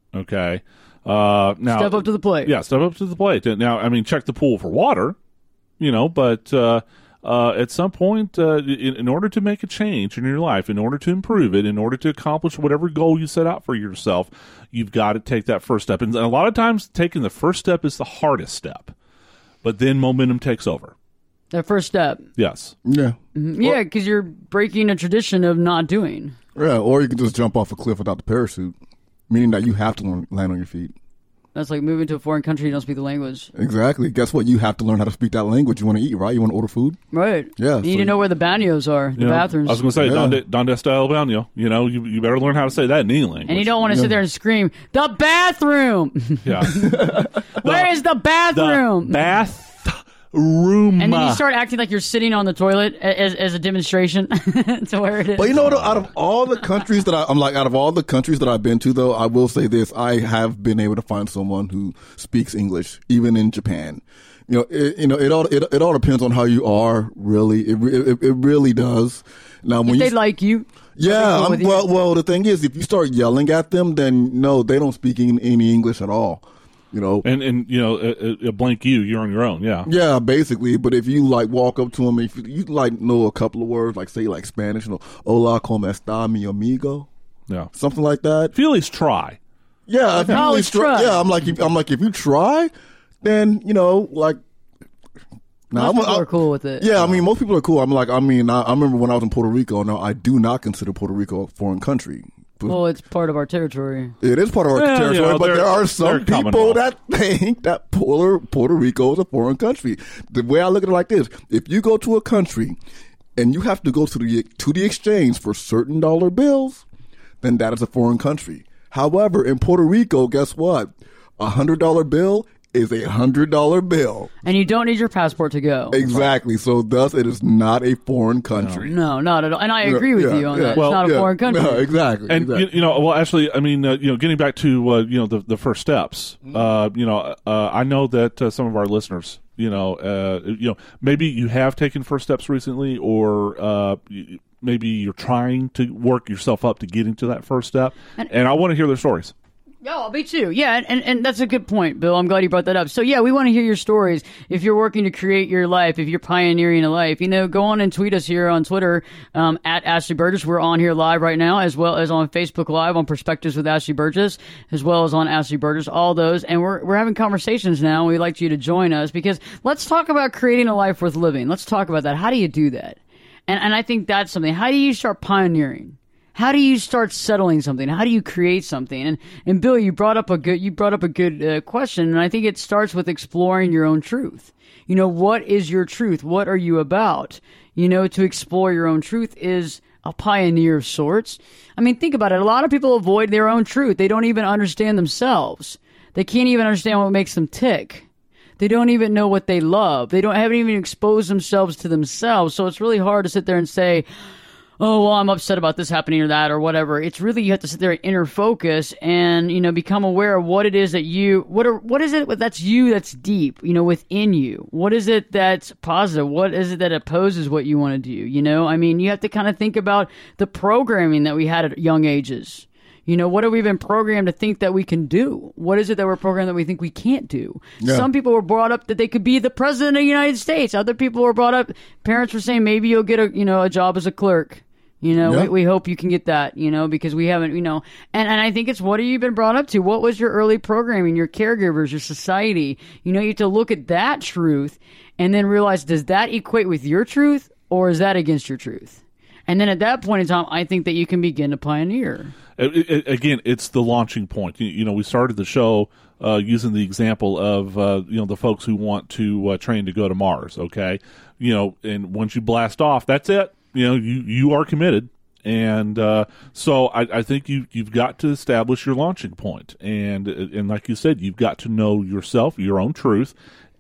Okay. Uh, now Step up to the plate. Yeah, step up to the plate. Now, I mean, check the pool for water, you know, but uh, uh, at some point, uh, in, in order to make a change in your life, in order to improve it, in order to accomplish whatever goal you set out for yourself, you've got to take that first step. And a lot of times, taking the first step is the hardest step, but then momentum takes over. That first step. Yes. Yeah. Mm-hmm. Yeah, because you're breaking a tradition of not doing. Yeah, or you can just jump off a cliff without the parachute, meaning that you have to learn, land on your feet. That's like moving to a foreign country you don't speak the language. Exactly. Guess what? You have to learn how to speak that language you want to eat, right? You want to order food? Right. Yeah. You need so to know where the baños are, the You know, bathrooms. I was going to say, Yeah. Donde, Donde está el baño? You know, you, you better learn how to say that in any language. and you don't want to Yeah. sit there and scream, the bathroom! Yeah. Where is the bathroom? The bathroom. And then you start acting like you're sitting on the toilet as, as a demonstration to where it is. But you know what? Out of all the countries that I, I'm like, out of all the countries that I've been to, though, I will say this: I have been able to find someone who speaks English, even in Japan. You know, it, you know, it all it, it all depends on how you are. Really, it it, it really does. Now, when If they you, like you. yeah, cool I'm, with you. well, well, the thing is, if you start yelling at them, then no, they don't speak any, any English at all. You know, And, and you know, a, a blank you, you're on your own, yeah. yeah, basically. But if you like walk up to them, if you, you like know a couple of words, like say like Spanish, you know, hola, ¿cómo está mi amigo? Yeah. Something like that. If you at least try. Yeah, if you Oh, really let's try. try. Yeah, I'm like, if, I'm like, if you try, then you know, like. Now, Most people are cool with it. Yeah, I mean, most people are cool. I'm like, I mean, I, I remember when I was in Puerto Rico. Now, I do not consider Puerto Rico a foreign country. Well, it's part of our territory. It is part of our Well, territory, you know, but they're- there are they're some Commonwealth. people that think that Puerto, Puerto Rico is a foreign country. The way I look at it like this: if you go to a country and you have to go to the to the exchange for certain dollar bills, then that is a foreign country. However, in Puerto Rico, guess what? A hundred dollar bill is a hundred dollar bill. And you don't need your passport to go. Exactly. So thus, it is not a foreign country. No, not at all. And I agree with Yeah, you on yeah. that. Well, it's not a Yeah. foreign country. No, exactly. And, exactly. you, you know, well, actually, I mean, uh, you know, getting back to, uh, you know, the, the first steps, uh, you know, uh, I know that uh, some of our listeners, you know, uh, you know, maybe you have taken first steps recently, or uh, y- maybe you're trying to work yourself up to get into that first step. And, and I want to hear their stories. Oh, me too. Yeah, and, and that's a good point, Bill. I'm glad you brought that up. So, yeah, we want to hear your stories. If you're working to create your life, if you're pioneering a life, you know, go on and tweet us here on Twitter, um, at Ashley Burgess. We're on here live right now, as well as on Facebook Live on Perspectives with Ashley Burgess, as well as on Ashley Burgess, all those. And we're, we're having conversations now, and we'd like you to join us, because let's talk about creating a life worth living. Let's talk about that. How do you do that? And, and I think that's something. How do you start pioneering? How do you start settling something? How do you create something? And and Bill, you brought up a good you brought up a good uh, question, and I think it starts with exploring your own truth. You know, what is your truth? What are you about? You know, to explore your own truth is a pioneer of sorts. I mean, think about it. A lot of people avoid their own truth. They don't even understand themselves. They can't even understand what makes them tick. They don't even know what they love. They don't haven't even exposed themselves to themselves. So it's really hard to sit there and say, oh, well, I'm upset about this happening or that or whatever. It's really, you have to sit there and inner focus and, you know, become aware of what it is that you, what are, what is it that's you that's deep, you know, within you? What is it that's positive? What is it that opposes what you want to do? You know, I mean, you have to kind of think about the programming that we had at young ages. You know, what have we been programmed to think that we can do? What is it that we're programmed that we think we can't do? Yeah. Some people were brought up that they could be the president of the United States. Other people were brought up, parents were saying maybe you'll get a, you know, a job as a clerk. You know, Yeah. we, we hope you can get that, you know, because we haven't, you know, and, and I think it's what have you been brought up to? What was your early programming, your caregivers, your society? You know, you have to look at that truth and then realize, does that equate with your truth or is that against your truth? And then at that point in time, I think that you can begin to pioneer. It, it, again, it's the launching point. You, you know, we started the show uh, using the example of uh, you know the folks who want to uh, train to go to Mars. Okay, you know, and once you blast off, that's it. You know, you you are committed, and uh, so I, I think you you've got to establish your launching point, and and like you said, you've got to know yourself, your own truth,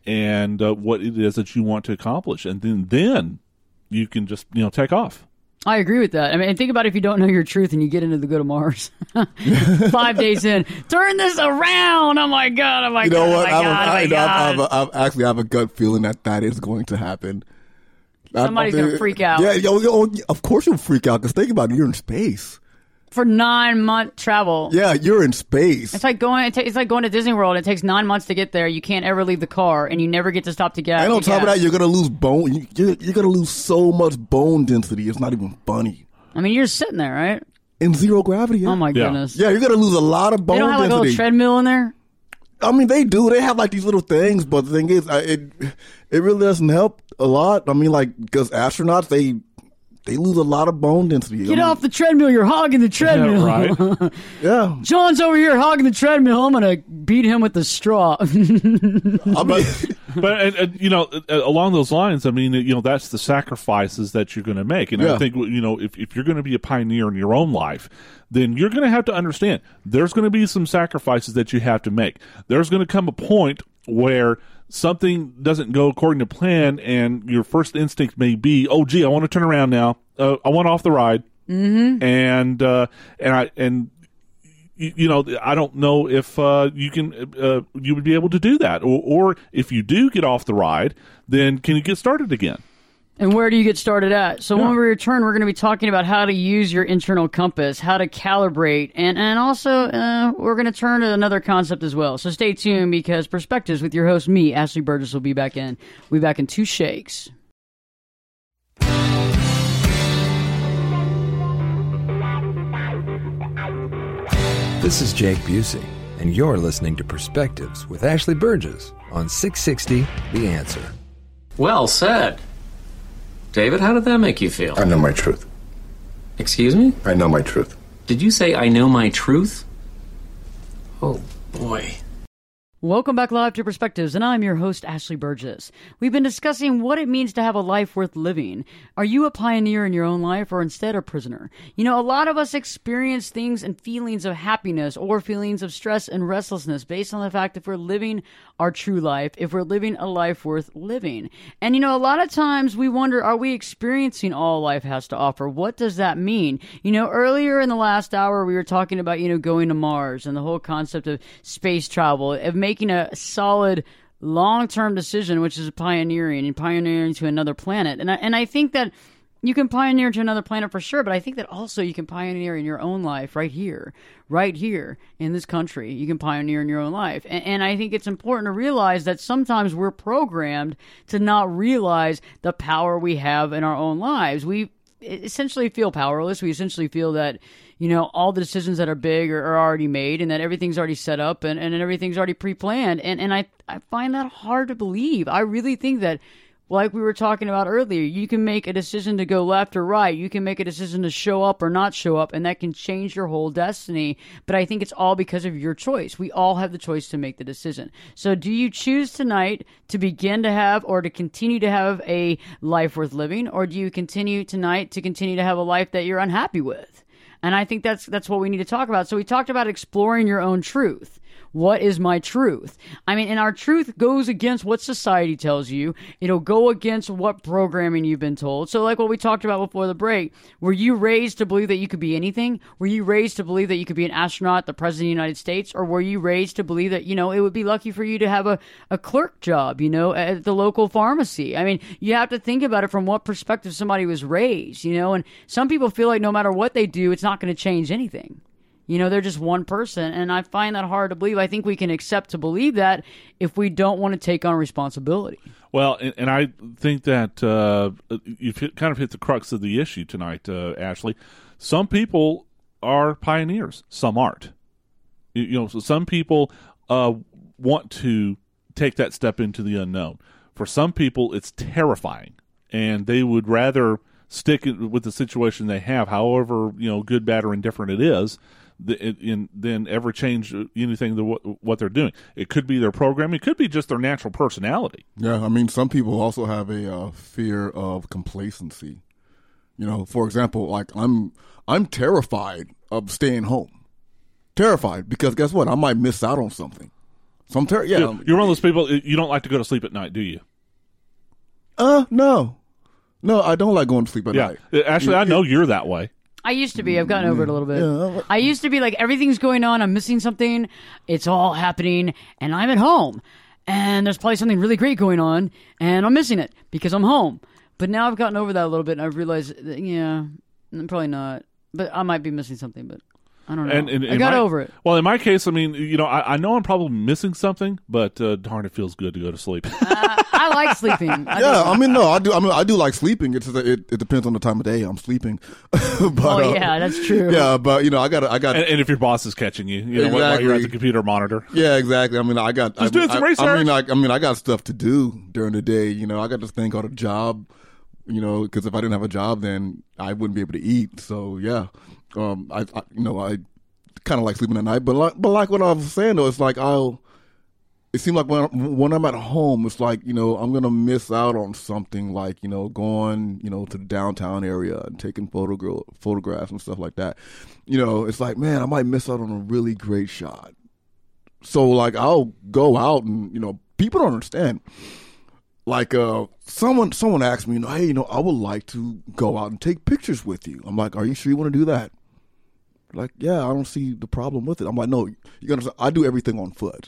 and uh, what it is that you want to accomplish, and then then you can just you know take off. I agree with that. I mean, think about if you don't know your truth and you get into the go to Mars. Five days in, turn this around. Oh my God. Oh my You God. know Oh what? my I have, God. a, Oh my I, God. I, have a, I have actually I have a gut feeling that that is going to happen. Somebody's I- gonna freak out. Yeah, yo, yo, of course you'll freak out because think about it, you're in space. for nine month travel. Yeah, you're in space. It's like going. It ta- it's like going to Disney World. It takes nine months to get there. You can't ever leave the car, and you never get to stop to gas. And on top of that, you're gonna lose bone. You, you're, you're gonna lose so much bone density. It's not even funny. I mean, you're sitting there, right? In zero gravity. Yeah. Oh my Yeah. goodness. Yeah, you're gonna lose a lot of bone They don't have like a density. little treadmill in there. I mean, they do. They have like these little things, but the thing is, I, it it really doesn't help a lot. I mean, like because astronauts they they lose a lot of bone density. Get I mean, off the treadmill. You're hogging the treadmill. Yeah, right. Yeah, John's over here hogging the treadmill. I'm gonna beat him with the straw. I mean, But and, and, you know, uh, along those lines, I mean, you know, that's the sacrifices that you're going to make, and Yeah. I think you know, if if you're going to be a pioneer in your own life, then you're going to have to understand there's going to be some sacrifices that you have to make. There's going to come a point where something doesn't go according to plan, and your first instinct may be, "Oh, gee, I want to turn around now. Uh, I want off the ride," mm-hmm. and uh, and I and. You know, I don't know if uh, you can, uh, you would be able to do that, or, or if you do get off the ride, then can you get started again? And where do you get started at? So Yeah. when we return, we're going to be talking about how to use your internal compass, how to calibrate, and and also uh, we're going to turn to another concept as well. So stay tuned because Perspectives with your host, me, Ashley Burgess, will be back in. We'll be back in two shakes. This is Jake Busey, and you're listening to Perspectives with Ashley Burgess on six sixty The Answer. Well said. David, how did that make you feel? I know my truth. Excuse me? I know my truth. Did you say I know my truth? Oh, boy. Welcome back live to Perspectives, and I'm your host, Ashley Burgess. We've been discussing what it means to have a life worth living. Are you a pioneer in your own life or instead a prisoner? You know, a lot of us experience things and feelings of happiness or feelings of stress and restlessness based on the fact if we're living our true life, if we're living a life worth living. And, you know, a lot of times we wonder, are we experiencing all life has to offer? What does that mean? You know, earlier in the last hour, we were talking about, you know, going to Mars and the whole concept of space travel, of making a solid long-term decision, which is pioneering and pioneering to another planet. And I, and I think that you can pioneer to another planet for sure, but I think that also you can pioneer in your own life right here, right here in this country. You can pioneer in your own life. And, and I think it's important to realize that sometimes we're programmed to not realize the power we have in our own lives. We essentially feel powerless. We essentially feel that, you know, all the decisions that are big are, are already made and that everything's already set up and, and everything's already pre-planned. And, and I, I find that hard to believe. I really think that, like we were talking about earlier, you can make a decision to go left or right. You can make a decision to show up or not show up, and that can change your whole destiny. But I think it's all because of your choice. We all have the choice to make the decision. So do you choose tonight to begin to have or to continue to have a life worth living, or do you continue tonight to continue to have a life that you're unhappy with? And I think that's that's what we need to talk about. So we talked about exploring your own truth. What is my truth? I mean, and our truth goes against what society tells you. It'll go against what programming you've been told. So like what we talked about before the break, were you raised to believe that you could be anything? Were you raised to believe that you could be an astronaut, the president of the United States? Or were you raised to believe that, you know, it would be lucky for you to have a, a clerk job, you know, at the local pharmacy? I mean, you have to think about it from what perspective somebody was raised, you know, and some people feel like no matter what they do, it's not going to change anything. You know, they're just one person, and I find that hard to believe. I think we can accept to believe that if we don't want to take on responsibility. Well, and, and I think that uh, you've hit, kind of hit the crux of the issue tonight, uh, Ashley. Some people are pioneers, some aren't. You, you know, so some people uh, want to take that step into the unknown. For some people, it's terrifying, and they would rather stick with the situation they have, however, you know, good, bad, or indifferent it is, in then ever change anything to what, what they're doing. It could be their program. It could be just their natural personality. Yeah, I mean, some people also have a uh, fear of complacency. You know, for example, like I'm, I'm terrified of staying home. Terrified because guess what? I might miss out on something. So I'm ter- yeah. You're, you're one of those people. You don't like to go to sleep at night, do you? Uh, no, no, I don't like going to sleep at yeah. night. Actually, I know you're that way. I used to be. I've gotten over it a little bit. Yeah. I used to be like, everything's going on. I'm missing something. It's all happening. And I'm at home. And there's probably something really great going on. And I'm missing it because I'm home. But now I've gotten over that a little bit. And I've realized, that, yeah, I'm probably not. but I might be missing something. But I don't know. And, and I got my, over it. Well, in my case, I mean, you know, I, I know I'm probably missing something, but uh, darn, it feels good to go to sleep. uh, I like sleeping. I yeah, I mean, no, I do. I mean, I do like sleeping. It's it, it depends on the time of day I'm sleeping. but, oh uh, yeah, that's true. Yeah, but you know, I got, I got, and, and if your boss is catching you, you know, exactly. while you're at the computer monitor. Yeah, exactly. I mean, I got. Just I, doing some I, research. I mean, I, I mean, I got stuff to do during the day. You know, I got this thing called a job. You know, because if I didn't have a job, then I wouldn't be able to eat. So yeah, um, I, I you know, I kind of like sleeping at night. But like, but like what I was saying though, it's like I'll. It seems like when I'm, when I'm at home, it's like, you know, I'm gonna miss out on something like, you know, going, you know, to the downtown area and taking photogra- photographs and stuff like that. You know, it's like, man, I might miss out on a really great shot. So like, I'll go out and, you know, people don't understand. Like, uh, someone, someone asked me, you know, hey, you know, I would like to go out and take pictures with you. I'm like, are you sure you want to do that? Like, yeah, I don't see the problem with it. I'm like, no, you gotta, I do everything on foot.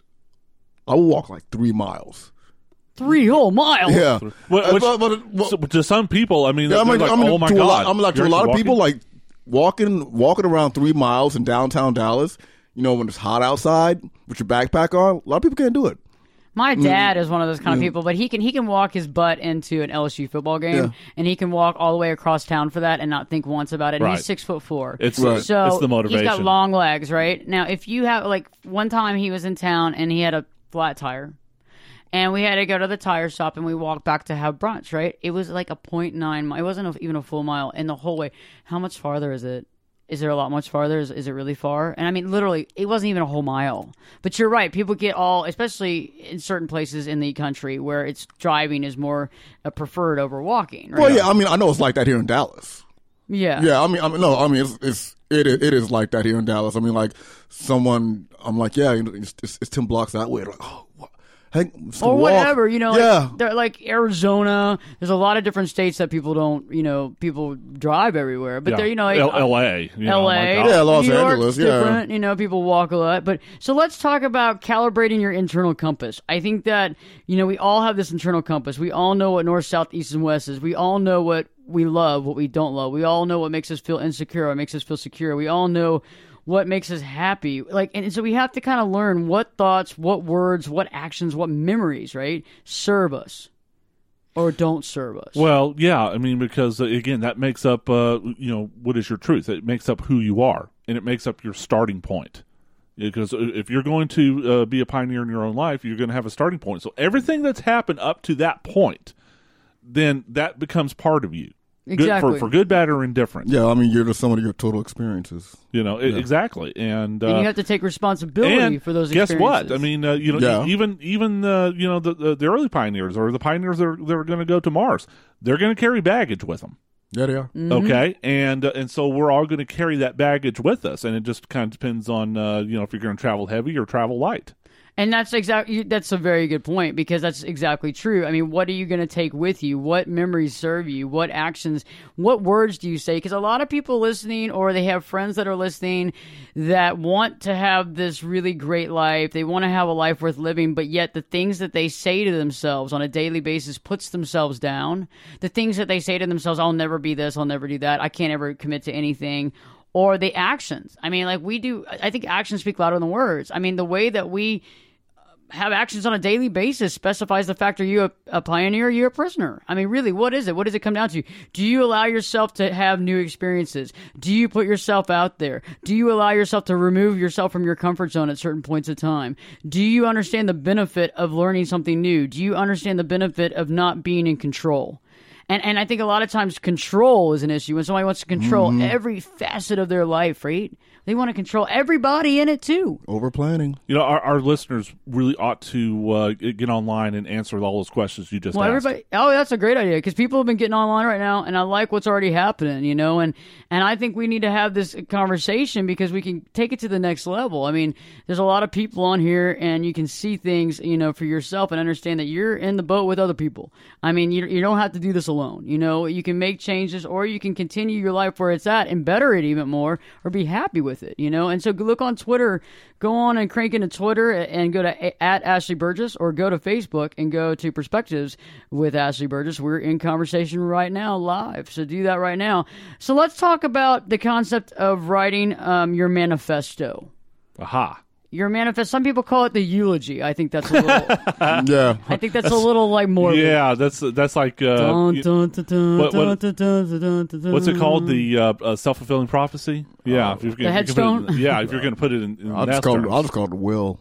I will walk like three miles. Three whole miles? Yeah. Well, which, but, but, but, so, to some people, I mean, yeah, they're I mean, like, I mean, oh my to God. A lot, I mean, like, to a lot of walking? people, like, walking walking around three miles in downtown Dallas, you know, when it's hot outside with your backpack on, a lot of people can't do it. My dad is one of those kind of people, but he can he can walk his butt into an L S U football game, Yeah. and he can walk all the way across town for that and not think once about it. And Right. he's six foot four. It's, Right. So it's the motivation. he's got long legs, right? Now, if you have, like, one time he was in town and he had a flat tire, and we had to go to the tire shop and we walked back to have brunch, right? It was like a point nine mile. It wasn't a, even a full mile. And the whole way, how much farther is it? Is there a lot much farther? Is, is it really far? And I mean, literally, it wasn't even a whole mile. But you're right. People get all, especially in certain places in the country where it's driving is more uh, preferred over walking. Right? Well, yeah, I mean, I know it's like that here in Dallas. Yeah. Yeah, I mean, I mean, no, I mean, it's, it's it, is- it is like that here in Dallas. I mean, like, someone, I'm like, yeah, you know, it's, it's, it's ten blocks that way. They're like, oh, what? Hey, just Or walk. whatever, you know, like, Yeah. they're like Arizona. There's a lot of different states that people don't, you know, people drive everywhere. But Yeah. they're, you know, like, L- LA. You know, L A, my God. Yeah, Los New York's Angeles, yeah. different. You know, people walk a lot. But so let's talk about calibrating your internal compass. I think that, you know, we all have this internal compass. We all know what north, south, east, and west is. We all know what we love, what we don't love. We all know what makes us feel insecure, what makes us feel secure. We all know what makes us happy. Like, and so we have to kind of learn what thoughts, what words, what actions, what memories, right, serve us or don't serve us. Well, yeah, I mean, because uh, again, that makes up, uh, you know, what is your truth? It makes up who you are, and it makes up your starting point. Because if you're going to uh, be a pioneer in your own life, you're going to have a starting point. So everything that's happened up to that point, then that becomes part of you. Good, Exactly. for, for good, bad, or indifferent. Yeah, I mean, you're the sum of your total experiences. You know, i- exactly. And, uh, and you have to take responsibility and for those guess experiences. what? I mean, uh, you know, Yeah. even even uh, you know the, the the early pioneers or the pioneers that are, that are going to go to Mars, they're going to carry baggage with them. Yeah, they are. Mm-hmm. Okay, and uh, and so we're all going to carry that baggage with us, and it just kind of depends on uh, you know if you're going to travel heavy or travel light. And that's exactly that's a very good point, because that's exactly true. I mean, what are you going to take with you? What memories serve you? What actions? What words do you say? Because a lot of people listening, or they have friends that are listening, that want to have this really great life. They want to have a life worth living, but yet the things that they say to themselves on a daily basis puts themselves down. The things that they say to themselves, I'll never be this, I'll never do that, I can't ever commit to anything. Or the actions. I mean, like we do, I think actions speak louder than words. I mean, the way that we have actions on a daily basis specifies the fact, are you a, a pioneer or are you a prisoner? I mean, really, what is it? What does it come down to? Do you allow yourself to have new experiences? Do you put yourself out there? Do you allow yourself to remove yourself from your comfort zone at certain points of time? Do you understand the benefit of learning something new? Do you understand the benefit of not being in control? And and I think a lot of times control is an issue. When somebody wants to control Mm-hmm. every facet of their life, right? They want to control everybody in it too. Over planning. You know, our, our listeners really ought to uh, get online and answer all those questions you just Well, asked. everybody. Oh, that's a great idea, because people have been getting online right now, and I like what's already happening. You know, and and I think we need to have this conversation because we can take it to the next level. I mean, there's a lot of people on here, and you can see things, you know, for yourself and understand that you're in the boat with other people. I mean, you you don't have to do this alone. alone. You know, you can make changes, or you can continue your life where it's at and better it even more, or be happy with it, you know? And so look on Twitter, go on and crank into Twitter and go to at Ashley Burgess, or go to Facebook and go to Perspectives with Ashley Burgess. We're in conversation right now live, so do that right now. So let's talk about the concept of writing um, your manifesto. Aha. Your manifest. Some people call it the eulogy. I think that's a little. Yeah. I think that's a little like morbid. Yeah, that's that's like uh, Dun, you- dun, dun, dun, what- what- dun, dun, dun, dun, dun, dun. what's it called? The uh, uh, self-fulfilling prophecy? Yeah, if you're gonna, The if you're gonna put headstone? it, yeah, if you're going to put it in, in I'll that just call it, terms. I'll just call it the will.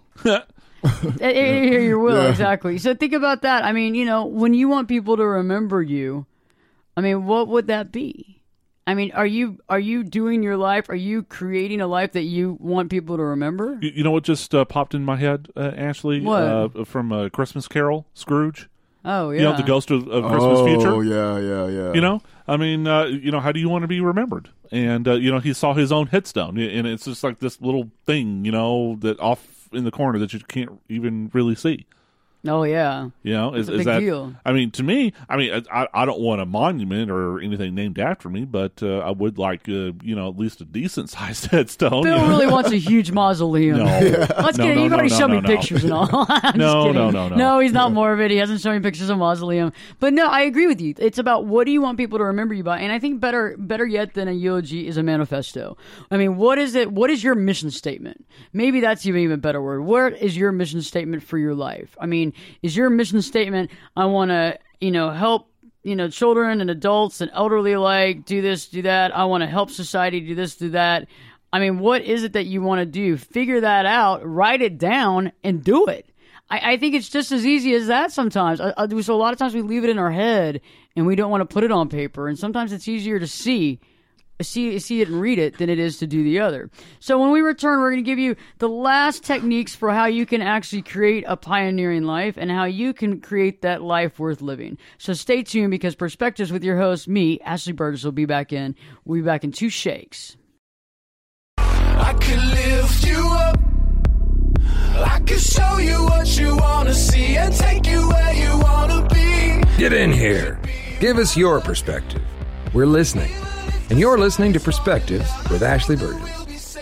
Here you will, Yeah. exactly. So think about that. I mean, you know, when you want people to remember you, I mean, what would that be? I mean, are you are you doing your life? Are you creating a life that you want people to remember? You, you know what just uh, popped in my head, uh, Ashley? What? Uh, from uh, Christmas Carol, Scrooge. Oh yeah, You know, the ghost of, of Christmas oh, future. yeah, yeah, yeah. You know, I mean, uh, you know, how do you want to be remembered? And uh, you know, he saw his own headstone, and it's just like this little thing, you know, that off in the corner that you can't even really see. Oh yeah. You know, is, It's a is big that? deal. I mean, to me, I mean, I, I don't want a monument or anything named after me, but uh, I would like, uh, you know, at least a decent sized headstone. Bill you know? really wants a huge mausoleum. No. Let's No, get it. no, You've no, already no, shown no, me no. pictures and all. I'm No, just kidding. no, no, no. No, he's not morbid. He hasn't shown me pictures of mausoleum. But no, I agree with you. It's about what do you want people to remember you by? And I think better better yet than a eulogy is a manifesto. I mean, what is it? What is your mission statement? Maybe that's even even better word. What is your mission statement for your life? I mean, is your mission statement, I want to, you know, help, you know, children and adults and elderly alike do this, do that. I want to help society do this, do that. I mean, what is it that you want to do? Figure that out, write it down, and do it. I, I think it's just as easy as that sometimes. I, I, so a lot of times we leave it in our head and we don't want to put it on paper. And sometimes it's easier to see. See, see it and read it than it is to do the other. So when we return, we're going to give you the last techniques for how you can actually create a pioneering life and how you can create that life worth living. So stay tuned, because Perspectives with your host, me, Ashley Burgess, will be back in. We'll be back in two shakes. I could lift you up. I could show you what you want to see and take you where you want to be. Get in here. Give us your perspective. We're listening. And you're listening to Perspectives with Ashley Burgess.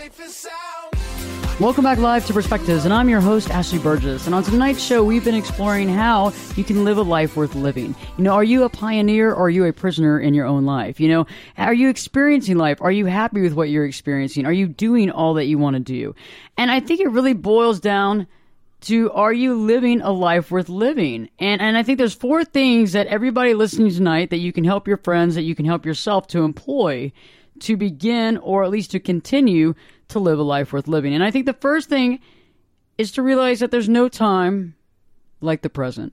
Welcome back live to Perspectives, and I'm your host, Ashley Burgess. And on tonight's show, we've been exploring how you can live a life worth living. You know, are you a pioneer or are you a prisoner in your own life? You know, are you experiencing life? Are you happy with what you're experiencing? Are you doing all that you want to do? And I think it really boils down to, are you living a life worth living? And and I think there's four things that everybody listening tonight that you can help your friends, that you can help yourself to employ to begin, or at least to continue to live a life worth living. And I think the first thing is to realize that there's no time like the present.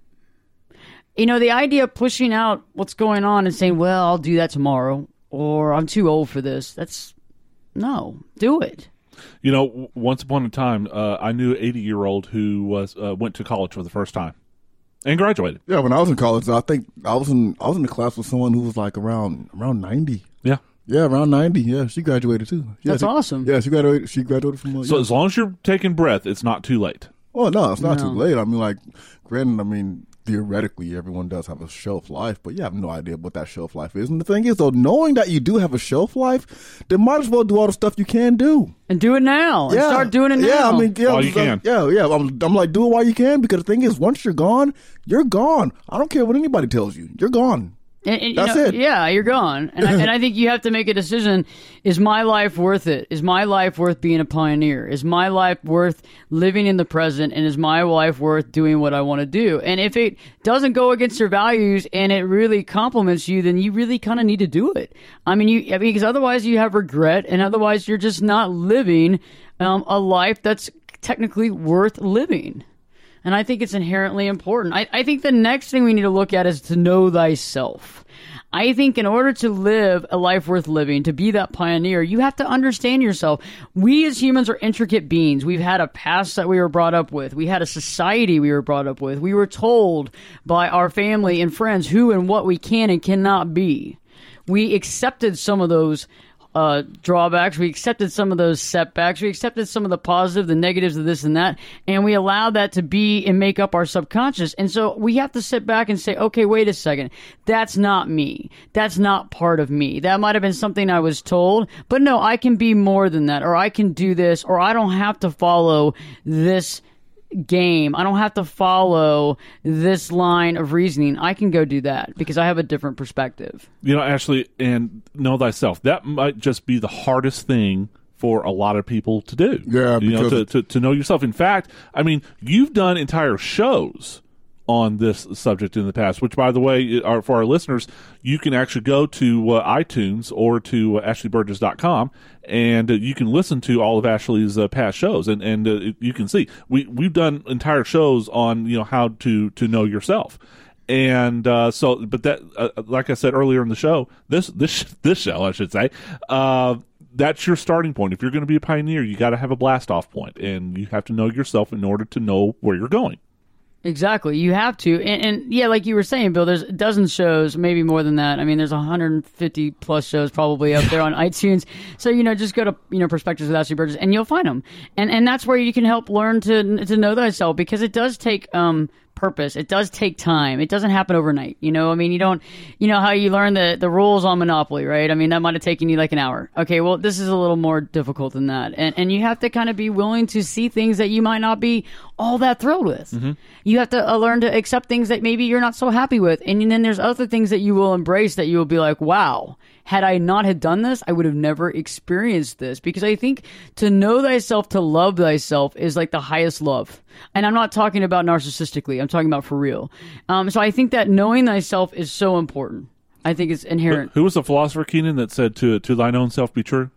You know, the idea of pushing out what's going on and saying, well, I'll do that tomorrow, or I'm too old for this. That's, no, do it. You know, w- once upon a time, uh, I knew an eighty-year-old who was uh, went to college for the first time and graduated. Yeah, when I was in college, I think I was in I was in the class with someone who was like around around ninety. Yeah, yeah, around ninety. Yeah, she graduated too. Yeah, That's she, awesome. Yeah, she graduated. She graduated from. Uh, So yeah. as long as you're taking breath, it's not too late. Well, no, it's not No. too late. I mean, like, granted, I mean, theoretically, everyone does have a shelf life, but you have no idea what that shelf life is. And the thing is, though, knowing that you do have a shelf life, then might as well do all the stuff you can do. And do it now. And Yeah, start doing it now. Yeah, I mean, yeah, While you I'm- can. Yeah, yeah. I'm, I'm like, do it while you can, because the thing is, once you're gone, you're gone. I don't care what anybody tells you. You're gone. And, and, you That's know, it. Yeah, you're gone. And I, and I think you have to make a decision. Is my life worth it? Is my life worth being a pioneer? Is my life worth living in the present? And is my life worth doing what I want to do? And if it doesn't go against your values and it really complements you, then you really kind of need to do it. I mean, you, I mean, because otherwise you have regret, and otherwise you're just not living um, a life that's technically worth living. And I think it's inherently important. I, I think the next thing we need to look at is to know thyself. I think in order to live a life worth living, to be that pioneer, you have to understand yourself. We as humans are intricate beings. We've had a past that we were brought up with. We had a society we were brought up with. We were told by our family and friends who and what we can and cannot be. We accepted some of those uh, drawbacks. We accepted some of those setbacks. We accepted some of the positive, the negatives of this and that, and we allowed that to be and make up our subconscious. And so we have to sit back and say, okay, wait a second. That's not me. That's not part of me. That might have been something I was told, but no, I can be more than that, or I can do this, or I don't have to follow this game. I don't have to follow this line of reasoning. I can go do that because I have a different perspective. You know, Ashley, and know thyself. That might just be the hardest thing for a lot of people to do. Yeah, you know, because to, to to know yourself. In fact, I mean, you've done entire shows on this subject in the past, which, by the way, are, for our listeners, you can actually go to uh, iTunes or to uh, ashley burgess dot com, and uh, you can listen to all of Ashley's uh, past shows, and, and uh, you can see. We, we've done entire shows on, you know, how to, to know yourself. And uh, so, but that, uh, like I said earlier in the show, this this this show, I should say, uh, that's your starting point. If you're going to be a pioneer, you got to have a blast off point, and you have to know yourself in order to know where you're going. Exactly. You have to. And, and yeah, like you were saying, Bill, there's a dozen shows, maybe more than that. I mean, there's one hundred fifty plus shows probably up there on iTunes. So, you know, just go to, you know, Perspectives with Ashley Burgess and you'll find them. And and that's where you can help learn to to know thyself, because it does take um purpose. It does take time. It doesn't happen overnight. You know, I mean, you don't, you know how you learn the, the rules on Monopoly, right? I mean, that might have taken you like an hour. Okay, well, this is a little more difficult than that. And and you have to kind of be willing to see things that you might not be all that thrilled with. Mm-hmm. You have to uh, learn to accept things that maybe you're not so happy with. And then there's other things that you will embrace that you will be like, wow, had I not had done this, I would have never experienced this. Because I think to know thyself, to love thyself is like the highest love. And I'm not talking about narcissistically. I'm talking about for real. Um, so I think that knowing thyself is so important. I think it's inherent. Who was the philosopher, Keenan, that said to to thine own self be true?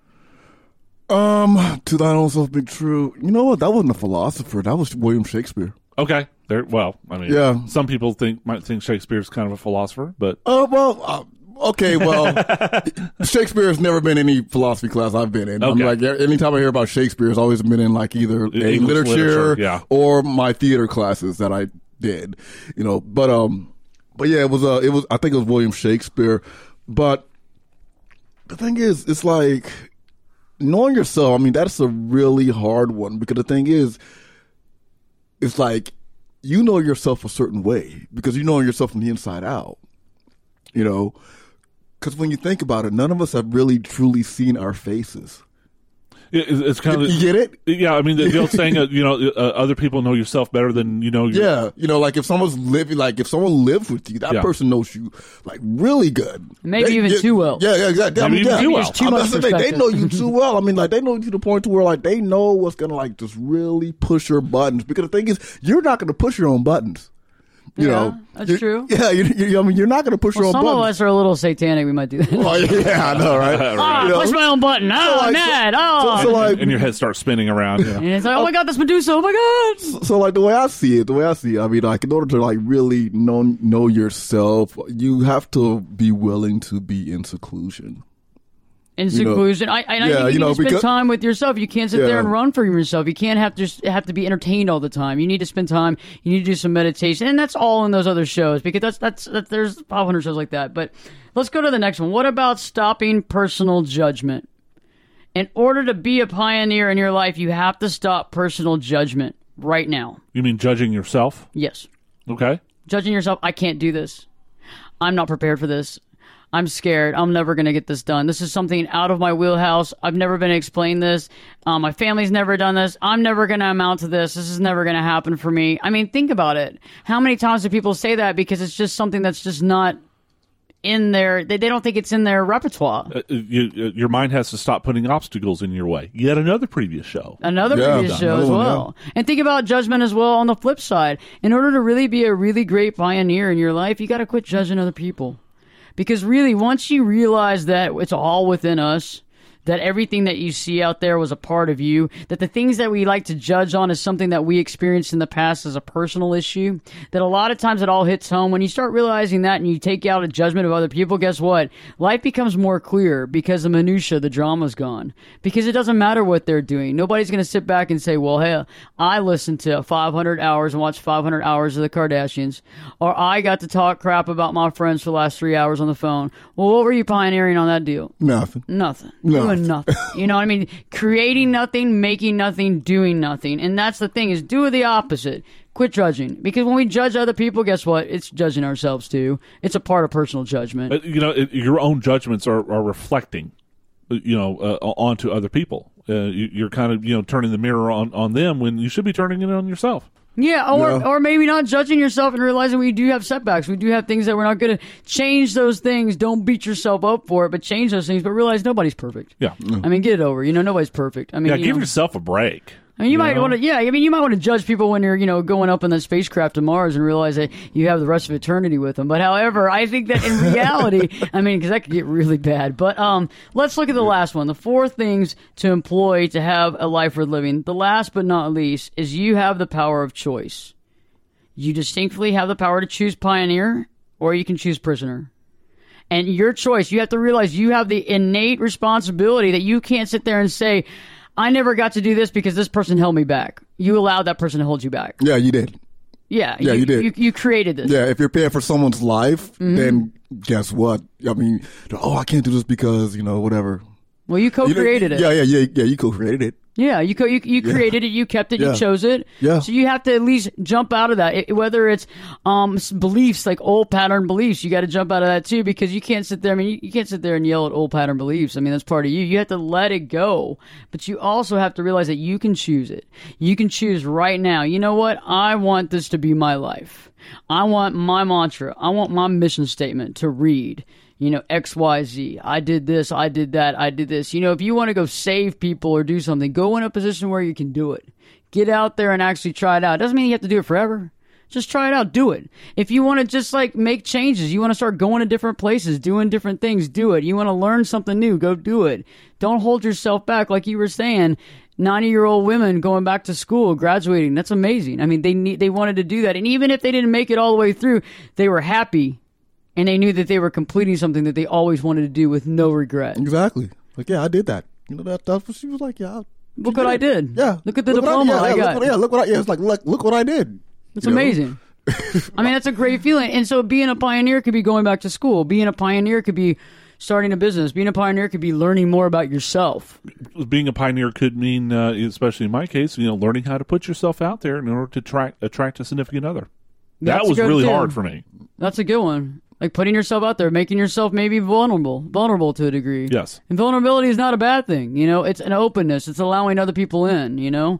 Um, to thine own self be true. You know what? That wasn't a philosopher. That was William Shakespeare. Okay. There. Well, I mean, yeah. Some people think might think Shakespeare's kind of a philosopher, but oh uh, well. Uh, Okay, well, Shakespeare has never been any philosophy class I've been in. Okay. I'm like, anytime I hear about Shakespeare, it's always been in like either a English literature, literature, yeah. or my theater classes that I did, you know. But um, but yeah, it was uh, it was I think it was William Shakespeare. But the thing is, it's like knowing yourself. I mean, that's a really hard one, because the thing is, it's like you know yourself a certain way because you know yourself from the inside out, you know. Because when you think about it, none of us have really truly seen our faces. It, it's kind of you get it. Yeah, I mean the, the old saying, uh, you know, uh, other people know yourself better than you know. Your... Yeah, you know, like if someone's living, like if someone lives with you, that yeah. person knows you like really good. Maybe they, even yeah, too well. Yeah, yeah, exactly. Maybe I mean, even yeah, too well. Too I mean, much they, they know you too well. I mean, like they know you to the point to where like they know what's gonna like just really push your buttons. Because the thing is, you're not gonna push your own buttons. You yeah, know, that's true. Yeah, you, you, I mean, you're not going to push well, your own some buttons. of us are a little satanic. We might do that. Oh, yeah, I know, right? Ah, you know? push my own button. Oh, So, like, mad. so- oh. so- so, like- and your head starts spinning around. You know? and it's like, oh my God, that's Medusa. Oh my God. So, so, like, the way I see it, the way I see it, I mean, like, in order to, like, really know, know yourself, you have to be willing to be in seclusion. In You know, seclusion, I, I, I yeah, think you, you know, need to spend because- time with yourself. You can't sit there Yeah. and run from yourself. You can't have to just have to be entertained all the time. You need to spend time. You need to do some meditation, and that's all in those other shows because that's that's, that's there's five hundred shows like that. But let's go to the next one. What about stopping personal judgment? In order to be a pioneer in your life, you have to stop personal judgment right now. You mean judging yourself? Yes. Okay. Judging yourself. I can't do this. I'm not prepared for this. I'm scared. I'm never going to get this done. This is something out of my wheelhouse. I've never been explained this. Um, my family's never done this. I'm never going to amount to this. This is never going to happen for me. I mean, think about it. How many times do people say that because it's just something that's just not in their, they, they don't think it's in their repertoire. Uh, you, uh, your mind has to stop putting obstacles in your way. Yet another previous show. Another Yeah, previous show another as one, well. And think about judgment as well on the flip side. In order to really be a really great pioneer in your life, you got to quit judging other people. Because really, once you realize that it's all within us, that everything that you see out there was a part of you, that the things that we like to judge on is something that we experienced in the past as a personal issue, that a lot of times it all hits home. When you start realizing that and you take out a judgment of other people, guess what? Life becomes more clear because the minutia, the drama's gone. Because it doesn't matter what they're doing. Nobody's going to sit back and say, well, hey, I listened to five hundred hours and watched five hundred hours of the Kardashians, or I got to talk crap about my friends for the last three hours on the phone. Well, what were you pioneering on that deal? Nothing. Nothing. Nothing. Doing nothing. You know what I mean? Creating nothing, making nothing, doing nothing. And that's the thing, is do the opposite. Quit judging. Because when we judge other people, guess what? It's judging ourselves too. It's a part of personal judgment. But, you know, it, your own judgments are, are reflecting, you know, uh, onto other people. Uh, you, you're kind of, you know, turning the mirror on, on them when you should be turning it on yourself. Yeah, or Yeah. or maybe not judging yourself and realizing we do have setbacks. We do have things that we're not going to change those things. Don't beat yourself up for it, but change those things. But realize nobody's perfect. Yeah. I mean, get it over. You know, nobody's perfect. I mean, Yeah, you give know, yourself a break. I mean, you, you might know? want to, yeah. I mean, you might want to judge people when you're, you know, going up in the spacecraft to Mars and realize that you have the rest of eternity with them. But however, I think that in reality, I mean, because that could get really bad. But um, let's look at the last one. The four things to employ to have a life worth living. The last but not least is you have the power of choice. You distinctly have the power to choose pioneer, or you can choose prisoner. And your choice, you have to realize you have the innate responsibility that you can't sit there and say, I never got to do this because this person held me back. You allowed that person to hold you back. Yeah, you did. Yeah, Yeah, you did. You, you created this. Yeah, if you're paying for someone's life, Mm-hmm. then guess what? I mean, oh, I can't do this because, you know, whatever. Well, you co-created You it. know, Yeah, yeah, yeah, yeah. You co-created it. Yeah, you co- you, you created it, you kept it, Yeah. you chose it. Yeah. So you have to at least jump out of that. It, whether it's um s- beliefs, like old pattern beliefs, you got to jump out of that too, because you can't sit there. I mean, you, you can't sit there and yell at old pattern beliefs. I mean, that's part of you. You have to let it go, but you also have to realize that you can choose it. You can choose right now. You know what? I want this to be my life. I want my mantra. I want my mission statement to read, you know, X, Y, Z. I did this, I did that, I did this. You know, if you want to go save people or do something, go in a position where you can do it. Get out there and actually try it out. Doesn't mean you have to do it forever. Just try it out. Do it. If you want to just like make changes, you want to start going to different places, doing different things, do it. You want to learn something new, go do it. Don't hold yourself back. Like you were saying, ninety-year-old women going back to school, graduating. That's amazing. I mean, they need, they wanted to do that. And even if they didn't make it all the way through, they were happy. And they knew that they were completing something that they always wanted to do with no regret. Exactly. Like, yeah, I did that. You know, that, that's what she was like, yeah. Look what I did. Yeah. Look at the Look what diploma I, I yeah, got. Look what, yeah, look what I, yeah, it's like, look, look what I did. It's You know? amazing. I mean, that's a great feeling. And so being a pioneer could be going back to school. Being a pioneer could be starting a business. Being a pioneer could be learning more about yourself. Being a pioneer could mean, uh, especially in my case, you know, learning how to put yourself out there in order to tra- attract a significant other. That's that was good really too. hard for me. That's a good one. Like putting yourself out there, making yourself maybe vulnerable, vulnerable to a degree. Yes. And vulnerability is not a bad thing. You know, it's an openness. It's allowing other people in, you know?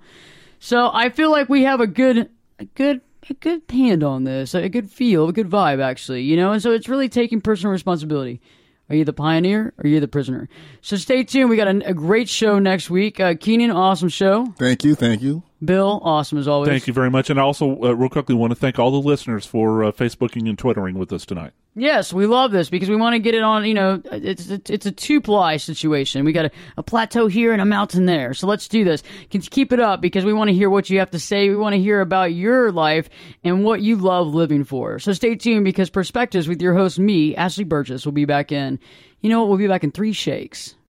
So I feel like we have a good, a good, a good hand on this, a good feel, a good vibe, actually, you know? And so it's really taking personal responsibility. Are you the pioneer or are you the prisoner? So stay tuned. We got a, a great show next week. Uh, Keenan, awesome show. Thank you, thank you. Bill, awesome as always. Thank you very much. And I also, uh, real quickly, want to thank all the listeners for uh, Facebooking and Twittering with us tonight. Yes, we love this because we want to get it on, you know, it's it's, it's a two-ply situation. We got a, a plateau here and a mountain there. So let's do this. Can keep it up because we want to hear what you have to say. We want to hear about your life and what you love living for. So stay tuned because Perspectives with your host, me, Ashley Burgess, will be back in, you know what, we'll be back in three shakes.